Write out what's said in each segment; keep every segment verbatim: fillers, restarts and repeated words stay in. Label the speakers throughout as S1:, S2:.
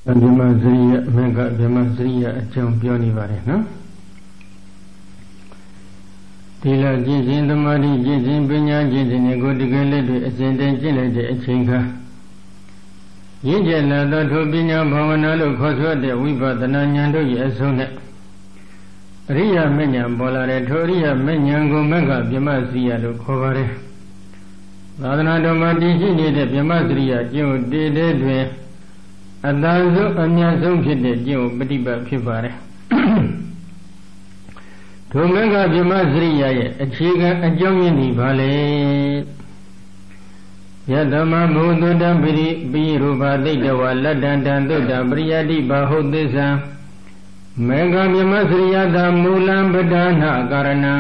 S1: ဗြဟ္မစရိယမကဗြဟ္မစရိယအကြောင်းပြောနေပါတယ်နော်ဒီလိုကျင့်စဉ်သမာဓိကျင့်စဉ်ပညာကျင့်စဉ်ကိုတကယ်လက်တွေ့အစဉ်တည်းကျင့်လိုက်တဲ့အချိန်ခါရင့်ကျက်လာသောထိုပညာဘာဝနာလို့ခေါ်ဆိုတဲ့ဝိပဿနာဉာဏ်တို့ရဲ့အဆုံးနဲ့အရိယာမဉ္ဇဉ်ပေါ်လာတဲ့ထိုအရိယာမဉ္ဇဉ်ကိုမကဗြဟ္မစရိယလို့ခေါ်ပါတယ်သာသနာတော်မှာတည်ရှိနေတဲ့ဗြဟ္မစရိယကျင့်ကိုတည်တဲ့တွင်အတန်ဆုံးအမြတ်ဆုံးဖြစ်တဲ့ကျင့်ကိုပฏิပတ်ဖြစ်ပါတယ်ထိုမကဗြဟ္မစရိယရဲ့အခြေခံအကြောင်းရင်းဒီပါလေယတမဘုဒ္ဓတံပိရိပိရူပသိတဝလတ္တံတံသုတ္တပရိယတိဘာဟုတ်သစ္စာမေဃဗြဟ္မစရိယတာမူလံပဒါနာကာရဏံ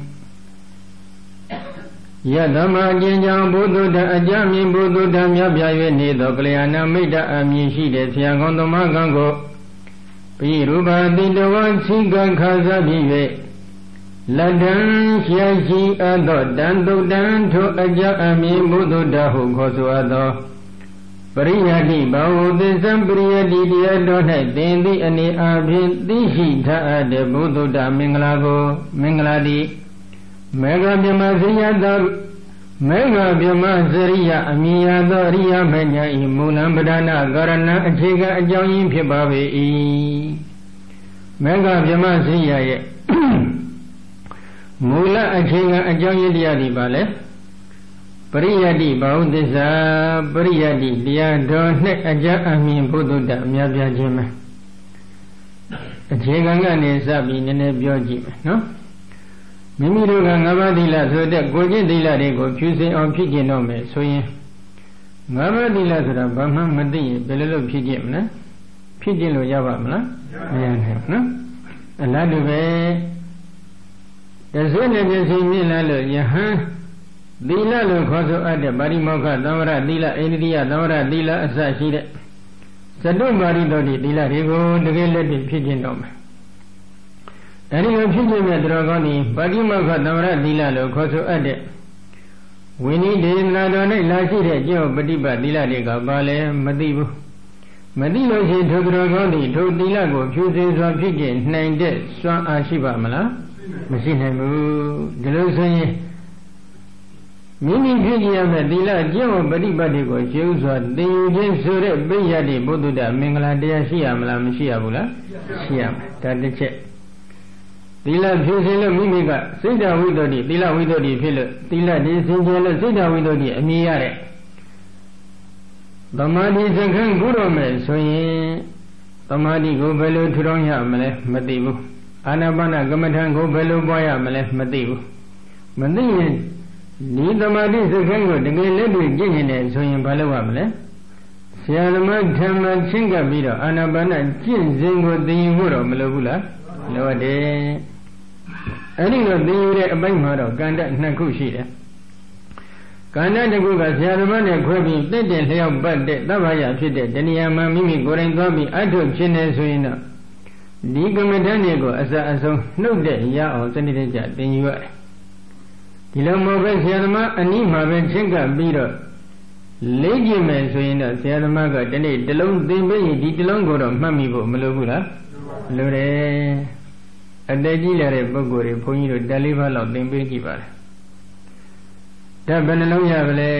S1: ယတမအကျဉ်းကြောင့်ဘုဒ္ဓတံအကြမြင်ဘုဒ္ဓတံမြတ်ပြ၍နေသောကလျာဏမိတ်တအမြင်ရှိတဲ့ဆရာကောင်းသမကံကိုပိရူပသိတဝသိကခါစားပြီး၍လတ္တံရှိရှိအပ်သောတန်တုတ်တံထိုအကြအမြင်ဘုဒ္ဓတဟုခေါ်ဆိုအပ်သောပရိယတိဘာဝသစ္စာပရိယတိတရားတော်၌သင်သည့်အနေအားဖြင့်သိရှိထားအပ်တဲ့ဘုဒ္ဓတမင်္ဂလာကိုမင်္ဂလာတိမေဃဗြဟ္မစရိယတမေဃဗြဟ္မစရိယအမြင်ရသောအရိယာမဉ္ဇဉ်ဤမူလံပဒါနာကာရဏံအခြေခံအကြောင်းရင်းဖြစ်ပါပေ၏မေဃဗြဟ္မစရိယရဲ့မူလအခြေခံအကြောင်းရင်းတရားဒီပါလေပရိယတိဘာဟုသစ္စာပရိယတိတရားတော်နှင့်အကြအမြင်ဘုဒ္ဓတအများပြားခြင်းပဲအခြေခံကနေစပြီးနည်းနည်းပြောကြည့်မယ်နော်မိမိတို့ကငါးပါးသီလဆိုတဲ့ကိုကျင့်သီလတွေကိုဖြူစင်အောင်ဖြစ်ကျင့်တော့မယ်ဆိုရင်ငါးပါးသီလဆိုတာဘာမှမသိရင်ဘယ်လိုလုပ်ဖြစ်ကျင့်မလဲဖြစ်ကျင့်လို့ရပါမလားမရနိုင်ဘူးနော်အလားတူပဲတဆွေနဲ့ပြည့်စုံမြင့်လာလို့ယဟန်သီလလို့ခေါ်ဆိုအပ်တဲ့ပါရိမောက္ခသံဝရသီလအိန္ဒိယသံဝရသီလအစရှိတဲ့သတ္တုပါရိတောတိသီလတွေကိုတကယ်လက်တွေ့ဖြစ်ကျင့်တော့မယ်အဲဒီလိုဖြစ်ခြင်းနဲ့တော်ကောင်းသည်ပါတိမောက္ခသံဝရသီလလို့ခေါ်ဆိုအပ်တဲ့ဝိနည်းဒေသနာတော်၌လာရှိတဲ့ကျင့်ပฏิပတ်သီလတွေကဘာလဲမသိဘူးမသိလို့ရှိရင်ထိုတော်ကောင်းသည်ထိုသီလကိုဖြူစင်စွာဖြစ်ကျင့်နိုင်တဲ့စွမ်းအားရှိပါမလားမရှိနိုင်ဘူးဒီလိုဆိုရင်မိမိဖြစ်ကျင့်ရမယ့်သီလကျင့်ပฏิပတ်တွေကိုရှင်းဥစွာသင်ယူခြင်းဆိုတဲ့ပိယတိဘုဒ္ဓတမင်္ဂလာတရားရှိရမလားမရှိရဘူးလားရှိရမယ်ဒါတစ်ချက်သီလဖြူစင်လို့မိမိကစိတ်ဓာဝိတ္တုသီလဝိတ္တုဖြစ်လို့သီလဒီစင်ကြယ်လို့စိတ်ဓာဝိတ္တုအမြင်ရတဲ့သမာဓိစခန်းကုတော့မယ်ဆိုရင်သမာဓိကိုဘယ်လိုထူထောင်ရမလဲမသိဘူးအာနာပါနကမ္မထံကိုဘယ်လိုပွားရမလဲမသိဘူးမသိရင်ဒီသမာဓိစခန်းကိုတကယ်လက်တွေ့ကျင့်နေတယ်ဆိုရင်ဘာလုပ်ရမလဲဆရာသမားထံမှာချင်းကပ်ပြီးတော့အာနာပါနကျင့်စဉ်ကိုသိရင်ဖို့တော့မလိုဘူးလားလိုတယ်အဲ့ဒီတော့သိရတဲ့အပိုင်းမှာတော့ကန္တနှစ်ခုရှိတယ်ကန္တတစ်ခုကဆရာသမားနဲ့ခွဲပြီးတက်တဲ့လျှောက်ပတ်တဲ့သဗ္ဗယဖြစ်တဲ့တဏှာမှာမိမိကိုယ်တိုင်သွားပြီးအထုတ်ဖြစ်နေဆိုရင်တော့ဒီကမ္မဋ္ဌာန်းတွေကိုအစအဆုံးနှုတ်တဲ့ရအောင်စနစ်တကျသင်ယူရတယ်ဒီလိုမဟုတ်ပဲဆရာသမားအနည်းမှာပဲချင်းကပ်ပြီးတော့လေ့ကျင့်မယ်ဆိုရင်တော့ဆရာသမားကဒီနေ့တစ်လုံးသင်ပေးရင်ဒီတစ်လုံးကိုတော့မှတ်မိဖို့မလိုဘူးလားလိုတယ်အတကြီးလာတဲ့ပုဂ္ဂိုလ်တွေဘုန်းကြီးတို့တက်လေးပါးလောက်သင်ပေးကြည့်ပါလားဒါဘယ်နှလုံးရပါလဲ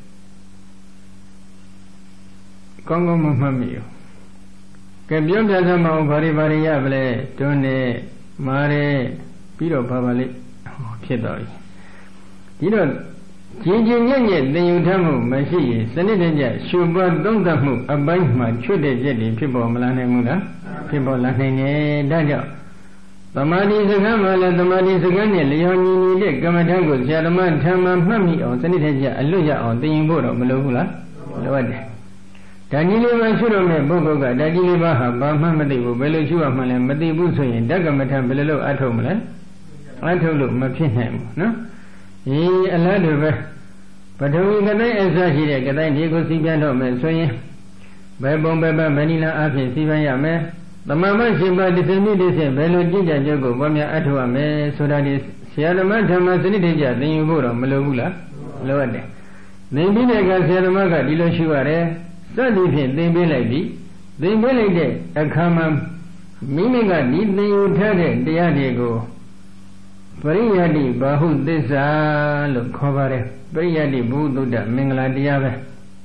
S1: ကောင်းကောင်းမမှတ်မိဘူးကဲပြောပြစမ်းမအောင်ဘာတွေဘာတွေရပါလဲတွန်းနဲ့မားတယ်ပြီးတော့ဘာပါလိဖြစ်တော့ဒီတော့ကျင်ကျင်ညက်ညက်သင်ယူထမှုမရှိရင်စနစ်တကျရှုပွားသုံးသပ်မှုအပိုင်းမှာချွတ်တဲ့ချက်တွေဖြစ်ပေါ်မလာနိုင်ဘူးလားဖြစ်ပေါ်လာနိုင်တယ်ဒါကြောင့်သမာဓိစကားမှလည်းသမာဓိစကားနဲ့လျော်ညီနေတဲ့ကမ္မဋ္ဌာန်းကိုဆရာသမားထံမှမှတ်မိအောင်စနစ်တကျအလွတ်ရအောင်သင်ယူဖို့တော့မလိုဘူးလားလိုအပ်တယ်ဓာကြီးလေးပါရှုတော့မဲ့ပုဂ္ဂိုလ်ကဓာကြီးလေးပါဟာဘာမှမသိဘူးဘယ်လိုရှုရမှလဲမသိဘူးဆိုရင်ဓကမ္မဋ္ဌာန်းဘယ်လိုလုပ်အထုတ်မလဲအထုတ်လို့မဖြစ်နိုင်ဘူးနော်ဒီအလားတူပဲပထဝီကတိုင်းအစရှိတဲ့ကတိုင်းဒီကိုစီးပြန်တော့မယ်ဆိုရင်ဘယ်ပုံဘယ်ပတ်ဗဏိလာအဖြစ်စီးပြန်ရမယ်သမမရှင်ပါဒီစနစ်ဒီစင်ဘယ်လိုကြည့်ကြကြကိုဘာများအထောက်ရမယ်ဆိုတာဒီဆရာသမားဓမ္မစနစ်တကျသင်ယူဖို့တော့မလိုဘူးလားလိုရတယ်သင်ပြီးတဲ့အခါဆရာသမားကဒီလိုရှိရတယ်စသည်ဖြင့်သင်ပေးလိုက်ပြီသင်ပေးလိုက်တဲ့အခါမှာမိမိကဒီသင်ယူထားတဲ့တရားတွေကိုပရိယတ္တိဘာဟုသစ္စာလို့ခေါ်ပါတယ်ပရိယတ္တိဘုဒ္ဓမင်္ဂလာတရားပဲ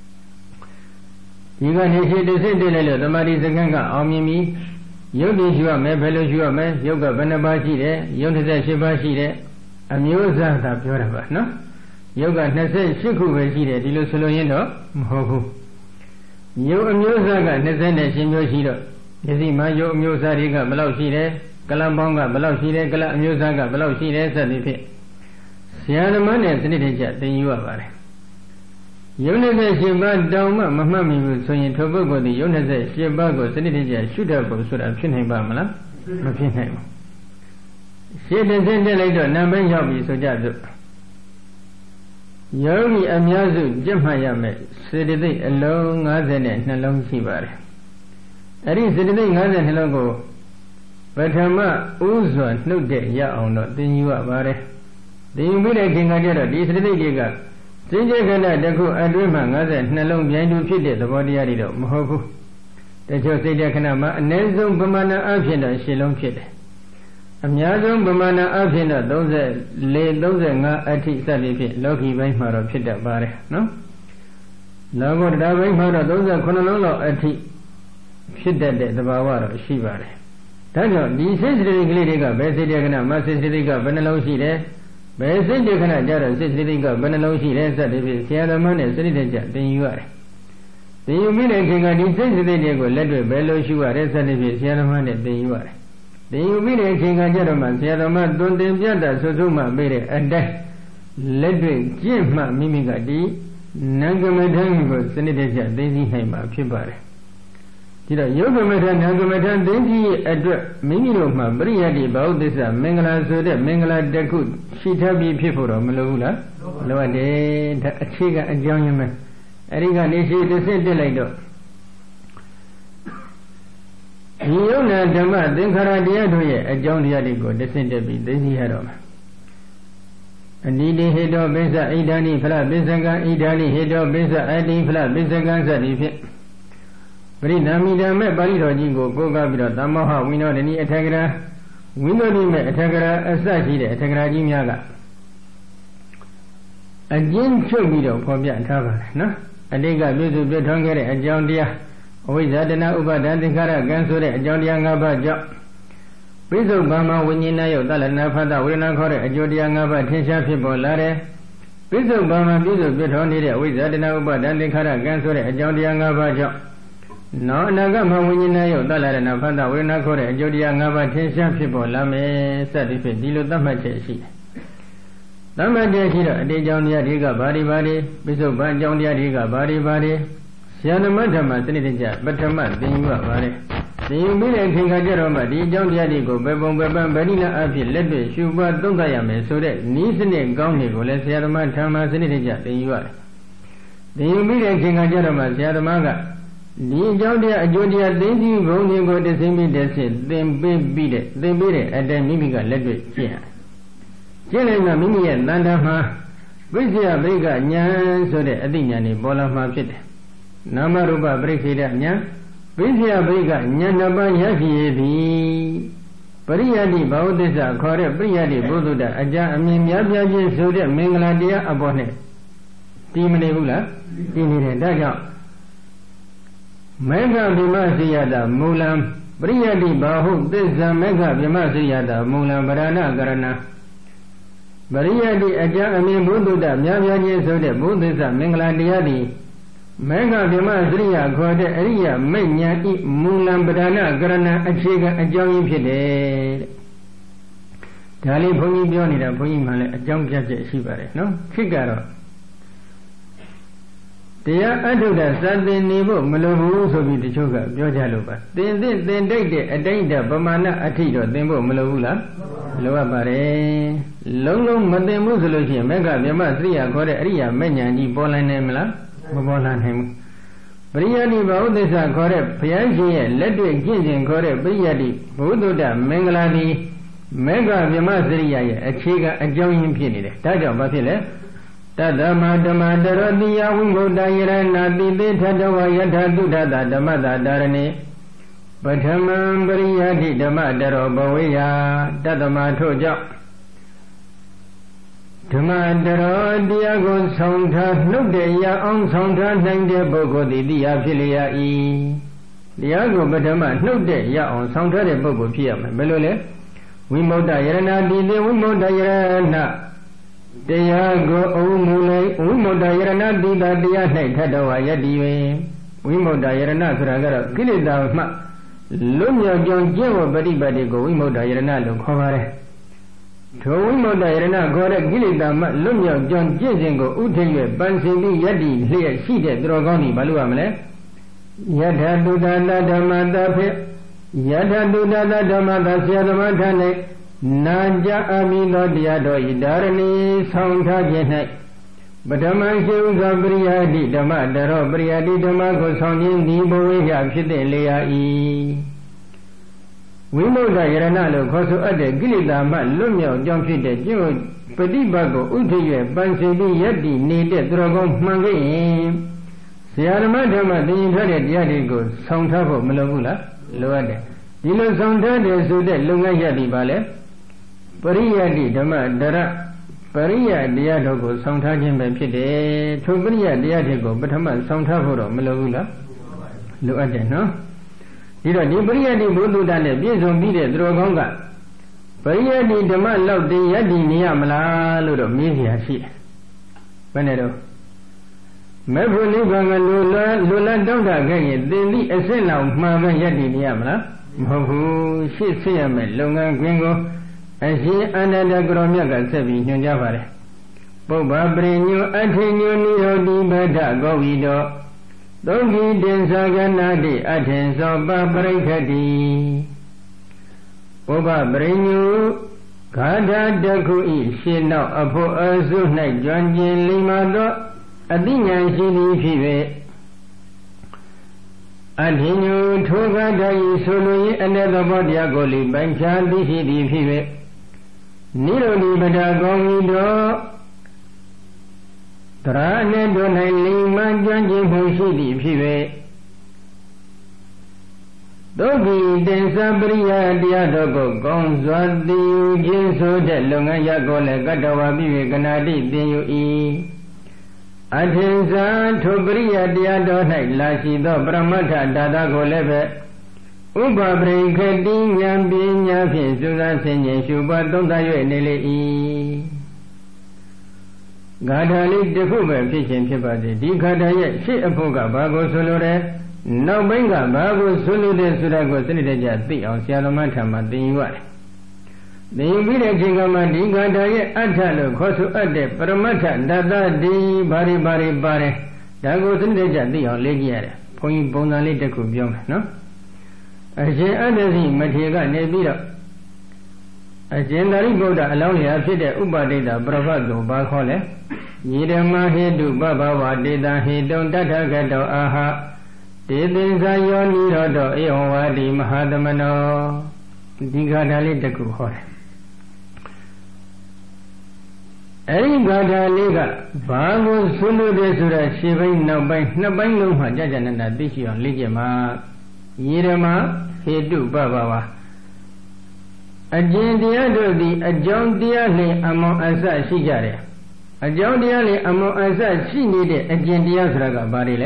S1: ဒီကနေရှိတစ်စိတ်တည်းလိုက်လို့သမာဓိစကံကအောင်မြင်ပြီယုတ်တိရှိရမယ်ဘယ်လိုရှိရမယ်ယုတ်ကဘယ်နှပါးရှိတယ်ယုတ်၂၈ပါးရှိတယ်အမျိုးအစားသာပြောတာပါနော်ယုတ်က၂၈ခုပဲရှိတယ်ဒီလိုဆိုလို့ရင်တော့မဟုတ်ဘူးယုတ်အမျိုးအစားက၂၈မျိုးရှိတော့မျက်စိမှာယုတ်အမျိုးအစားတွေကဘယ်လောက်ရှိတယ်ကလပေါင်းကဘယ်လောက်ရှိတယ်ကလအမျိုးအစားကဘယ်လောက်ရှိတယ်စသည်ဖြင့်ဆရာသမားနဲ့စနစ်တကျသင်ယူရပါတယ်ယုတ်၂၈ပါးတောင်မှမမှတ်မိဘူးဆိုရင်ထိုပုဂ္ဂိုလ်ဒီယုတ်၂၈ပါးကိုစနစ်တကျရှုတတ်ဖို့ဆိုတာဖြစ်နိုင်ပါမလားမဖြစ်နိုင်ဘူးရှင်းတဲ့စတက်လိုက်တော့နံပါတ်ရောက်ပြီဆိုကြစို့ယောဂီအများစုကြက်မှတ်ရမယ်စေတသိက်အလုံး၅၂လုံးရှိပါတယ်အဲ့ဒီစေတသိက်၅၂လုံးကိုပထမဥစွာနှုတ်တဲ့ရအောင်တော့သင်ယူရပါတယ်သင်ယူပြီးတဲ့ခင်ကကြတော့ဒီစေတသိက်တွေကစိတ်ကြခဏတစ်ခုအတွင်းမှာ၅၂လုံးပြိုင်တူဖြစ်တဲ့သဘောတရားတွေတော့မဟုတ်ဘူးတချို့စိတ်ကြခဏမှာအ ਨੇ ဆုံးပမာဏအဖြစ်တော့ရှင်းလုံးဖြစ်တယ်အများဆုံးပမာဏအဖြစ်တော့၃၄ ၃၅အထိစသည်ဖြင့်လောကီဘိုင်းမှာတော့ဖြစ်တတ်ပါတယ်နော်လောကုတ္တရာဘိုင်းမှာတော့၃၉လုံးလောက်အထိဖြစ်တတ်တဲ့သဘာဝတော့ရှိပါတယ်ဒါကြောင့်ဒီစိတ်စိတ္တိကလေးတွေကဘယ်စိတ်တခဏမှာစိတ်စိတ္တိကဘယ်နှလုံးရှိတယ်ဘယ်စိတ်တခဏကြတော့စိတ်စိတ္တိကဘယ်နှလုံးရှိတယ်စသည်ဖြင့်ဆရာသမားနဲ့စနစ်တကျသင်ယူရတယ်သင်ယူပြီးတဲ့ခင်ကဒီစိတ်စိတ္တိတွေကိုလက်တွေ့ဘယ်လိုရှုရလဲစသည်ဖြင့်ဆရာသမားနဲ့သင်ယူရတယ်သင်ယူပြီးတဲ့အချိန်ကကြတော့မှဆရာတော်မသွန်သင်ပြတာဆွဆွမှပေးတဲ့အတိုင်းလက်တွေ့ကျင့်မှမိမိကဒီနံကမထံကိုစနစ်တကျသိသိနိုင်မှာဖြစ်ပါတယ်ဒီတော့ယုတ်ကမထံနံကမထံသိသိရဲ့အတွက်မိမိတို့မှပရိယတ္တိဘာဝသစ္စာမင်္ဂလာဆိုတဲ့မင်္ဂလာတစ်ခုရှိထားပြီးဖြစ်ဖို့တော့မလိုဘူးလားလိုအပ်တယ်ဒါအခြေခံအကြောင်းရင်းပဲအဲဒီကနေရှိတစ်စစ်တက်လိုက်တော့ဒီယုံနာဓမ္မသင်္ခါရတရားတို့ရဲ့အကြောင်းတရားတွေကိုတဆင့်တက်ပြီးသိသိရတော့မှာအနိတိဟေတောပိစ္ဆဣဒာနိဖလပိစ္ဆကံဣဒာနိဟေတောပိစ္ဆအတိဖလပိစ္ဆကံစသည်ဖြင့်ပရိနာမိဓမ္မေပါဠိတော်ကြီးကိုကိုးကားပြီးတော့သမ္မောဟဝိနောဒနိအထက်ကရာဝိနောဒိမေအထက်ကရာအစရှိတဲ့အထက်ကရာကြီးများကအကျဉ်းချုပ်ပြီးတော့ဖော်ပြထားပါတယ်နော်အတိတ်ကပြည့်စုံပြည့်ထွန်းခဲ့တဲ့အကြောင်းတရားအဝိဇ္ဇာတဏဥပါဒံသင်္ခါရကံဆိုတဲ့အကြောင်းတရား၅ပါးကြောင့်ပိဿုဗ္ဗမဝိညာဏယုတ်တလနာဖတ်တဝေဒနာခေါ်တဲ့အကျိုးတရား၅ပါးထင်ရှားဖြစ်ပေါ်လာတယ်ပိဿုဗ္ဗမပြည့်စုံပြည့်ထောနေတဲ့အဝိဇ္ဇာတဏဥပါဒံသင်္ခါရကံဆိုတဲ့အကြောင်းတရား၅ပါးကြောင့်နောအနာဂတ်မဝိညာဏယုတ်တလနာဖတ်တဝေဒနာခေါ်တဲ့အကျိုးတရား၅ပါးထင်ရှားဖြစ်ပေါ်လာမယ်စသည်ဖြင့်ဒီလိုသတ်မှတ်ချက်ရှိတယ်သတ်မှတ်ချက်ရှိတော့အတေကြောင့်တရားတွေကဘာတွေဘာတွေပိဿုဗ္ဗအကြောင်းတရားတွေကဘာတွေဘာတွေဆရာဓမ္မဓမ္မစနစ်တကျပထမသင်ယူရပါတယ်သင်ယူပြီးတဲ့ခင်ခါကျတော့မှဒီအကြောင်းတရားတွေကိုဘယ်ပုံဘယ်ပန်းဗဏိနာအဖြစ်လက်တွေ့ရှုပွားသုံးသပ်ရမယ်ဆိုတဲ့ဤစနစ်ကောင်းတွေကိုလည်းဆရာဓမ္မဓမ္မစနစ်တကျသင်ယူရတယ်သင်ယူပြီးတဲ့ခင်ခါကျတော့မှဆရာဓမ္မကဒီအကြောင်းတရားအကျိုးတရားသိသိဘုံတွေကိုတသိမိတဲ့ဖြင့်သင်ပေးပြီးတဲ့သင်ပေးတဲ့အတိုင်းမိမိကလက်တွေ့ကျင့်ရကျင့်လိုက်မှမိမိရဲ့တဏ္ဍာမှာဝိဇ္ဇာဘိကဉာဏ်ဆိုတဲ့အသိဉာဏ်တွေပေါ်လာမှဖြစ်တယ်နာမရူပပရိခေဒဉာဏ်ဝိဇ္ဇာဘိကဉာဏ်နှစ်ပါးရရှိရသည်ပရိယတ္တိဘာဝသစ္စာခေါ်တဲ့ပရိယတ္တိဘုဒ္ဓတအကြအမြင်များပြားခြင်းဆိုတဲ့မင်္ဂလာတရားအပေါ်နဲ့တည်မနေဘူးလားတည်နေတယ်ဒါကြောင့်မေဃဗိမစိယတာမူလံပရိယတ္တိဘာဟုသစ္စာမေဃဗိမစိယတာမူလံဗရဏကရဏပရိယတ္တိအကြအမြင်ဘုဒ္ဓတများပြားခြင်းဆိုတဲ့ဘုသစ္စာမင်္ဂလာတရားသည်မေဃဗိမစရိယခေါ်တဲ့အရိယမိတ်ညာဤမူလံပဒါနကရဏအခြေခံအကြောင်းရင်းဖြစ်တယ်တဲ့ဒါလေးဘုန်းကြီးပြောနေတာဘုန်းကြီးမှလည်းအကြောင်းပြချက်ရှိပါတယ်နော်ခေတ်ကတော့တရားအထုဒ္ဒစသင်နေဖို့မလိုဘူးဆိုပြီးတချို့ကပြောကြလို့ပါသင်သင့်သင်တိတ်တဲ့အတိတ်တပမာဏအထိတော့သင်ဖို့မလိုဘူးလားလိုအပ်ပါတယ်လုံးလုံးမသင်ဘူးဆိုလို့ရှိရင်မေဃဗိမစရိယခေါ်တဲ့အရိယမိတ်ညာကြီးပေါ်လာနိုင်မလားမပေါ်လာနိုင်ဘူးပရိယတ္တိဘာဝသစ္စာခေါ်တဲ့ဘုရားရှင်ရဲ့လက်တွေ့ကျင့်စဉ်ခေါ်တဲ့ပရိယတ္တိဘုဒ္ဓတမင်္ဂလာတိမေဃဗိမစရိယရဲ့အခြေခံအကြောင်းရင်းဖြစ်နေတယ်ဒါကြောင့်ဘာဖြစ်လဲ Tatama Dhamma Darodiya Vimbuddha Yarana Titi Tadawa Yatha Tuddhata Dhamma Dharane Pathamam Pariyati Dhamma Daro Bhaveya Tatama Thoja Dhamma Darodiya Go Saundha Nukdeya Om Saundha Nangde Boko Didiya Philiya I Diyago Patama Nukdeya Om Saundha De Boko Phiyama Belole Vimbuddha Yarana Titi Vimbuddha Yarana Diyago Omulai Vimbuddha Yarana Tita Diya Nai Tadawa Yadiwe Vimbuddha Yarana Suragara Kilida Ma Lumya John Jewa Badi Badi Go Vimbuddha Yarana Lukhore To Vimbuddha Yarana Gore Kilida Ma Lumya John Jezingo Utewe Bansindi Yadi Lia Shide Drogoni Baluamle Yadha Dudana Dhamata Phe Yadha Dudana Dhamata Syadhamatane Naja Amino Diado Idarani Saundha Jenai Badama Shiva Priyadi Dhamma Daro Priyadi Dhamma Go Saundin Diboveya Phite Leya I Vimbuddha Yarana Lo Khosu Ade Kilida Ma Lumya John Phite Jivo Padibago Utewe Bansindi Yadi Nide Drogon Mange Syadama Dhamma Dinthade Yadi Go Saundha Pho Malagula Loade Dilo Saundha De Sude Lunga Yadi Bale Pariyati Dhamma Dara Pariya Diyato Go Saundha Jimbe Phite Thu Pariya Diyate Go Pathama Saundha Pho Ro Malagula Loade No Dilo Di Pariyati Buddha Ne Piesong Pide Drogonga Pariyati Dhamma Lauk Te Yadi Niya Mala Lo Ro Meesiya Shi Bane Do Mepho Nibbana Lola Lola Dawda Gaye Tindi Asin Lau Mama Yadi Niya Mala Mhobu Shi Siyame Lunga Gwingo Ashi Ananda Gromyaga Sebi Nyunjavare Boba Brenyo Athenyo Nirodi Bada Govido Dogi Densaganadi Athenso Babraikati Boba Brenyo Gada Daku I Shino Apo Asu Nai Jwanjin Limado Adinyan Shini Phive Athenyo Thoga Dai Soloyi Another Bodya Goli Banchanti Shidi Phive Nirodi Bada Govido Trane Donai Lima Janji Hoshidi Phive Dogi Densa Priya Diadogo Gonzwadi Jinso De Lunga Yagole Gadawa Bive Ganadi Deyu I Athensa Thopariya Diadonai Lashido Brahmata Dada Golebe Upa Brikati Nyambi Nyapin Suga Senye Shubha Tonda Yue Nele I Gadali Dekube Pishin Pipati Di Gadaye Shi Apoga Bago Solore No Benga Bago Solude Surago Sinideja Ti Ang Syadhamata Ma Tinyuare Di Vire Jingama Di Gadaye Atalo Khosu Ade Paramata Dada Di Bari Bari Bari Dago Sinideja Ti Ang Legiare Pongi Bonali Deku Byong No Ajin Adasi Mathiga Nebira Ajin Dari Buddha Along Ya Phite Upadita Prabhato Bakhole Yidama Hedu Baba Wadita Hedon Tata Gato Aha Tidinsa Yoni Rodo Eowadi Mahadamano Digadali Deku Hore Eri Gadaliga Bago Sulu De Sura Shivai Nabai Nabai Lumha Jajananda Dishion Lijama Yidama Hedu Baba Ajin Diado Di Ajon Diale Among Asa Shijare Ajon Diale Among Asa Shinide Ajin Diasraga Barile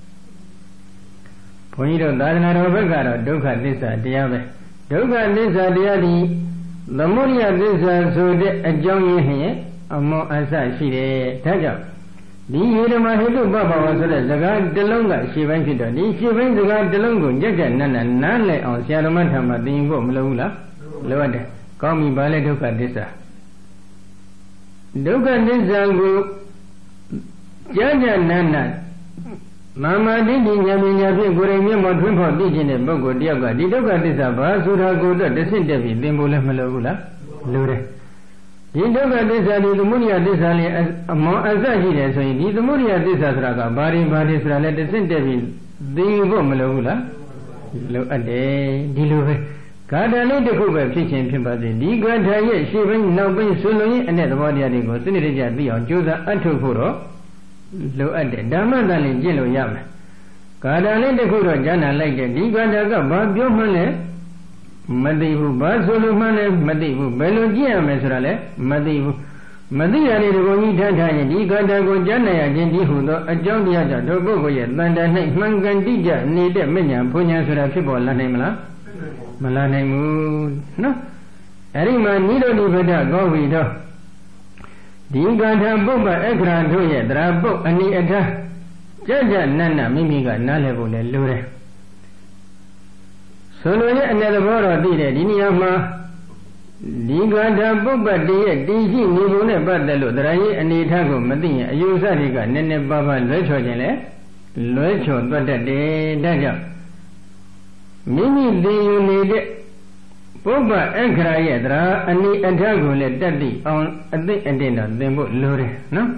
S1: Ponido Dana Robagaro Duka Disa Diabe Duka Disa Diadi The Muria Disa So De Ajon Yehe Among Asa Shide Taja Di Yidama Hedu Baba was a Zaga Delonga Shivankida Di Shivan Zaga Delongo Jaga Nana Nale on Siaramata Madingo Mlula Lord, call me Bale Duka Disa. Duka Disa go Jaja Nana Mama Didi Yabi Guremi Modwimpo Dijin Bogo Diaga, Didoka Disa Basura go the Desintevi, Bimbula Malagula, Lure. Didoka Disa, the Muria Disali as among Azahi, so indeed the Muria Disa Raga, Bari Badisra, Desintevi, Dimbo Malagula, Lo Ade, Diluve. ကာထာလေးတစ်ခုပဲဖြစ်ခြင်းဖြစ်ပါစေဒီကာထာရဲ့ရှေ့ဘင်းနောက်ဘင်းဆွလုံးရင်အ내သဘောတရားတွေကိုစနစ်တကျသိအောင်ကြိုးစားအထုတ်ဖို့တော့လိုအပ်တယ်ဓမ္မတန်လေးကျင့်လို့ရမယ်ကာထာလေးတစ်ခုတော့ဉာဏ်လိုက်တယ်ဒီကာထာကဘာပြောမှန်းလဲမသိဘူးဘာဆိုလို့မှန်းလဲမသိဘူးဘယ်လိုကြည့်ရမလဲဆိုတာလဲမသိဘူးမသိရတဲ့ဒီကုန်းကြီးထမ်းထားရင်ဒီကာထာကိုဉာဏ်နဲ့ရခြင်းဒီဟုသောအကြောင်းတရားကြောင့်တို့ပုဂ္ဂိုလ်ရဲ့တန်တန်၌မှန်ကန်တိကျနေတဲ့မဉဏ်ဘုံဉဏ်ဆိုတာဖြစ်ပေါ်လာနိုင်မလားမလာနိုင်ဘူးနော်အဲ့ဒီမှာနိရောဓိပဒကောဝီတော့ဒီကာထာပုပ္ပအခရာတို့ရဲ့တရာပုတ်အနိအထကြကြနတ်နမိမိကနားလည်ဖို့လည်းလိုတယ်ဆိုလိုရဲ့အ내သဘောတော်သိတယ်ဒီနေရာမှာဒီကာထာပုပ္ပတည်းရဲ့တည်ရှိနေပုံနဲ့ပတ်သက်လို့တရာရဲ့အနေထားကိုမသိရင်အယူဆတွေကနည်းနည်းပါးပါးလွဲချော်ခြင်းလဲလွဲချော်တတ်တယ်ဒါကြောင့်မိမိသိယူနေတဲ့ပုပ္ပအခရာရဲ့တရာအနိအထကိုလည်းတတ်သိအောင်အသိအတင်တော့သင်ဖို့လိုတယ်နော်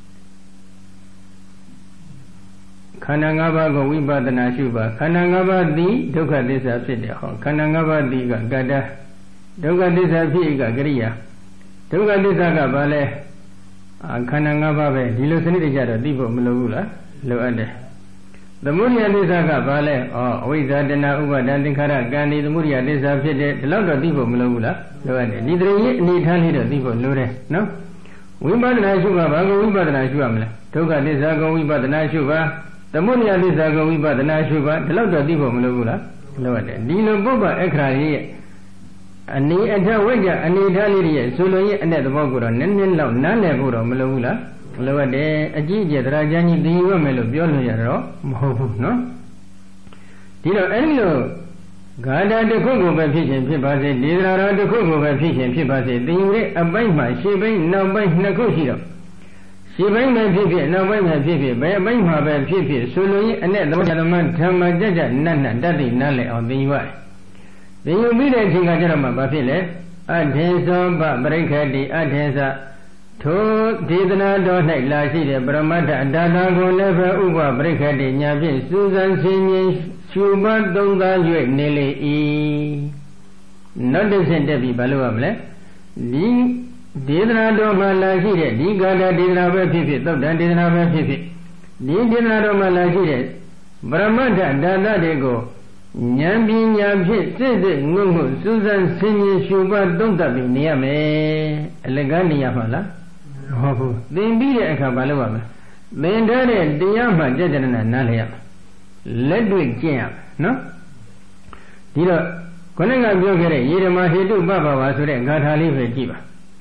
S1: ခန္ဓာ၅ပါးကိုဝိပဿနာရှုပါခန္ဓာ၅ပါးသည်ဒုက္ခသစ္စာဖြစ်တယ်ဟောခန္ဓာ၅ပါးသည်ကကတ္တဒုက္ခသစ္စာဖြစ်ကကရိယာဒုက္ခသစ္စာကဘာလဲခန္ဓာ၅ပါးပဲဒီလိုစနစ်တကျတော့သိဖို့မလိုဘူးလားလိုအပ်တယ်သမုဒိယသစ္စာကဘာလဲဩအဝိဇ္ဇာတဏှာဥပါဒသင်္ခါရကံဒီသမုဒိယသစ္စာဖြစ်တယ်ဒီလောက်တော့သိဖို့မလိုဘူးလားလိုအပ်တယ်ဒီတရေအနေထားလေးတော့သိဖို့လိုတယ်နော်ဝိပဿနာရှုပါဘာကိုဝိပဿနာရှုရမလဲဒုက္ခသစ္စာကိုဝိပဿနာရှုပါသမုဒိယသစ္စာကိုဝိပဿနာရှုပါဒီလောက်တော့သိဖို့မလိုဘူးလားလိုအပ်တယ်ဒီလိုပုပ္ပအခရာရဲ့အနေအထဝိကြအနေထားလေးရဲ့ဆိုလိုရဲ့အ내သဘောကိုတော့နည်းနည်းလောက်နားလည်ဖို့တော့မလိုဘူးလားလိုအပ်တယ်အကြည့်အကျယ်တရားကျမ်းကြီးသိရမယ်လို့ပြောလို့ရတော့မဟုတ်ဘူးနော်ဒီတော့အဲ့ဒီလိုဂါထာတစ်ခုကိုပဲဖြစ်ခြင်းဖြစ်ပါစေဒေသနာတော်တစ်ခုကိုပဲဖြစ်ခြင်းဖြစ်ပါစေသိယူတဲ့အပိုင်းမှာရှေ့ပိုင်းနောက်ပိုင်းနှစ်ခုရှိတော့ရှေ့ပိုင်းမှာဖြစ်ဖြစ်နောက်ပိုင်းမှာဖြစ်ဖြစ်ဘယ်အပိုင်းမှာပဲဖြစ်ဖြစ်ဆိုလိုရင်အ내သဘောဓမ္မဓမ္မကြကြနတ်နတ်တတ်သိနားလည်အောင်သိယူရတယ်သိယူပြီးတဲ့အချိန်ကကျတော့မှဘာဖြစ်လဲအထေသောပပရိခတိအထေသထိုဒေသနာတော်၌လာရှိတဲ့ပရမတ္ထအတ္တကိုလည်းပဲဥပပရိခတိညာဖြင့်စူးစမ်းဆင်းရဲရှုမှတ်သုံးသပ်၍နေလေ၏နောက်တစ်ဆင့်တက်ပြီးဘာလို့ရမလဲဒီဒေသနာတော်မှာလာရှိတဲ့ဒီကာထာဒေသနာပဲဖြစ်ဖြစ်သုတ်တန်ဒေသနာပဲဖြစ်ဖြစ်ဒီဒေသနာတော်မှာလာရှိတဲ့ပရမတ္ထဓာတ်တွေကိုဉာဏ်ပညာဖြင့်စစ်စစ်ငုံငုံစူးစမ်းဆင်းရဲရှုမှတ်သုံးသပ်ပြီးနေရမယ်အလကားနေရမှာလားမဟုတ်ဘူးသင်ပြီးတဲ့အခါဘာလုပ်ရမလဲသင်ထားတဲ့တရားမှကြကြနနာနားလည်ရမယ်လက်တွေ့ကျင့်ရမယ်နော်ဒီတော့ခေါင်းကပြောခဲ့တဲ့ယေဓမဟေတုပပဝါဆိုတဲ့ဂါထာလေးပဲကြည့်ပါ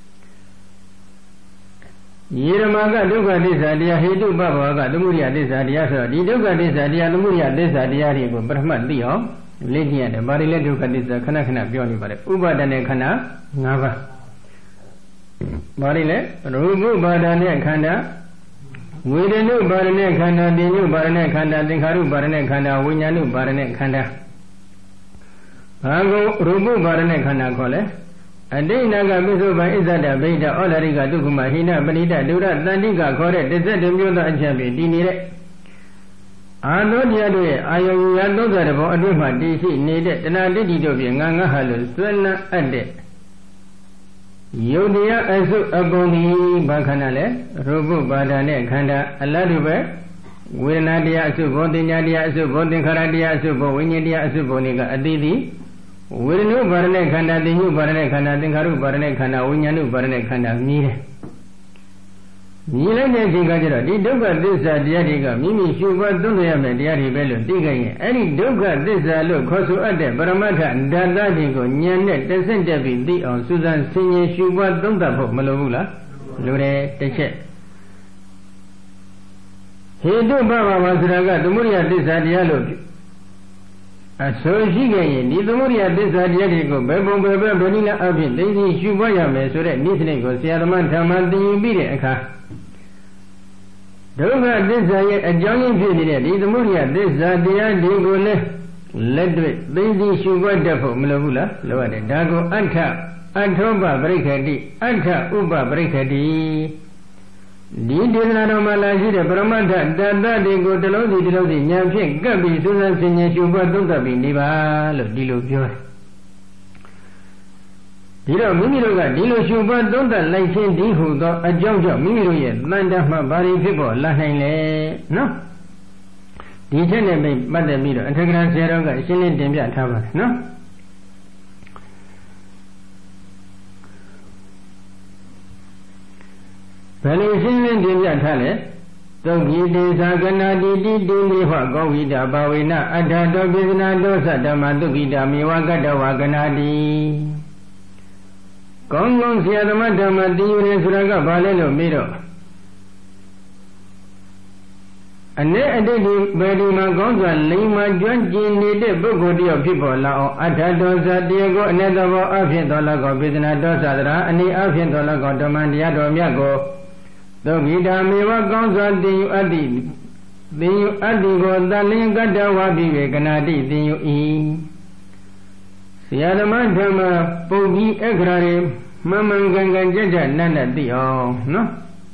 S1: ယေဓမကဒုက္ခသစ္စာတရားဟေတုပပဝါကသမုဒိယသစ္စာတရားဆိုတော့ဒီဒုက္ခသစ္စာတရားသမုဒိယသစ္စာတရားတွေကိုပထမသိအောင်လေ့ကျင့်ရတယ်ဘာတွေလဲဒုက္ခသစ္စာခဏခဏပြောနေပါတယ်ဥပါဒနဲ့ခန္ဓာ၅ပါးဘာတွေလဲရူပပါဒနဲ့ခန္ဓာဝေဒနုပါဒနဲ့ခန္ဓာတင်ညုပါဒနဲ့ခန္ဓာသင်္ခါရုပါဒနဲ့ခန္ဓာဝိညာဏုပါဒနဲ့ခန္ဓာဘာကိုရူပပါဒနဲ့ခန္ဓာခေါ်လဲအတိဏကပိစုပန်ဣဇဒဗိဒဩလရိကဒုက္ခမဟိနပဏိတဒုရတန္တိကခေါ်တဲ့တစ်ဆက်မျိုးသောအချက်ဖြင့်တည်နေတဲ့အာသောတရားတို့ရဲ့အာယုံရသုံးဆယ်တဘောအတွင်းမှာတည်ရှိနေတဲ့တဏှာတိတိတို့ဖြင့်ငါငါဟာလို့ဆွဲလန်းအပ်တဲ့ယုတ်တရားအစုအပုံဒီဘာခန္ဓာလဲရူပပါဒနဲ့ခန္ဓာအလတ်တို့ပဲဝေဒနာတရားအစုဘောတင်ညာတရားအစုဘောသင်္ခါရတရားအစုဘောဝိညာဉ်တရားအစုဘောတွေကအတိတိဝေဒနုပါဒနဲ့ခန္ဓာတင်ညုပါဒနဲ့ခန္ဓာသင်္ခါရုပါဒနဲ့ခန္ဓာဝိညာဏုပါဒနဲ့ခန္ဓာမြည်တယ်မြည်လိုက်တဲ့အချိန်ကကျတော့ဒီဒုက္ခသစ္စာတရားတွေကမိမိရှုပွားသုံးရမယ်တရားတွေပဲလို့သိကြရင်အဲ့ဒီဒုက္ခသစ္စာလို့ခေါ်ဆိုအပ်တဲ့ပရမတ္ထဓာတ်တွေကိုဉာဏ်နဲ့တဆင့်တက်ပြီးသိအောင်စူးစမ်းဆင်ခြင်ရှုပွားသုံးသပ်ဖို့မလိုဘူးလားလိုတယ်တစ်ချက်ဟေတုပပဝါဆိုတာကသမုဒိယသစ္စာတရားလို့အဆိုရှိခဲ့ရင်ဒီသမုဒိယသစ္စာတရားတွေကိုဘယ်ပုံဘယ်ဘက်ဘယ်နည်းနဲ့အဖြစ်သိသိရှုပွားရမယ်ဆိုတဲ့နိစ္စနဲ့ကိုဆရာသမားဓမ္မသင်ယူပြီးတဲ့အခါဒုက္ခသစ္စာရဲ့အကြောင်းရင်းဖြစ်နေတဲ့ဒီသမုဒိယသစ္စာတရားတွေကိုလည်းလက်တွေ့သိသိရှုပွားတတ်ဖို့မလိုဘူးလားလိုရတယ်ဒါကိုအဋ္ဌအထောပပရိက္ခတိအဋ္ဌဥပပရိက္ခတိဒီဒေသနာတော်မှာလာရှိတဲ့ပရမတ္ထတတ္တတွေကိုတလုံးစီတလုံးစီဉာဏ်ဖြင့်ကပ်ပြီးစူးစမ်းဆင်ခြင်ရှုပွားသုံးသပ်ပြီးနေပါလို့ဒီလိုပြောတယ်ဒီတော့မိမိတို့ကဒီလိုရှုပွားသုံးသပ်လိုက်ခြင်းဒီဟုသောအကြောင်းကြောင့်မိမိတို့ရဲ့တန်တမှဘာတွေဖြစ်ပေါ်လာနိုင်လဲနော်ဒီချက်နဲ့ပတ်သက်ပြီးတော့အထက်ကရာဆရာတော်ကရှင်းလင်းတင်ပြထားပါတယ်နော်ဘယ်လိုရှင်းလင်းတင်ပြထားလဲသုတ်ဂိတေသာကနာတိတိတိနိဟကောဝိတာဘာဝေနအထာတောပိသနာတောသတ္တမသုတ်ဂိတာမေဝကတ္တဝကနာတိကောင်းကောင်းဆရာသမားဓမ္မတည်ယူတယ်ဆိုတာကဘာလဲလို့မေးတော့အ ਨੇ အတိတ်ဒီဘယ်ဒီမှာကောင်းစွာလိမ္မာကျွမ်းကျင်နေတဲ့ပုဂ္ဂိုလ်တယောက်ဖြစ်ပေါ်လာအောင်အထာတောဇတရားကိုအ ਨੇ သဘောအဖြစ်တော်လည်းကောပိသနာတောသတ္တရာအ ਨੇ အဖြစ်တော်လည်းကောဓမ္မတရားတော်မြတ်ကိုသုဂိတာမေဝကောင်းစွာတည်ယူအပ်သည့်တည်ယူအပ်သည်ကိုတလင်းကတ္တဝပိဝေကနာတိတည်ယူ၏ဆရာဓမ္မဓမ္မပုဂ္ဂိအခရာတွေမမှန်ကန်ကန်ကြကြနတ်နတ်သိအောင်နော်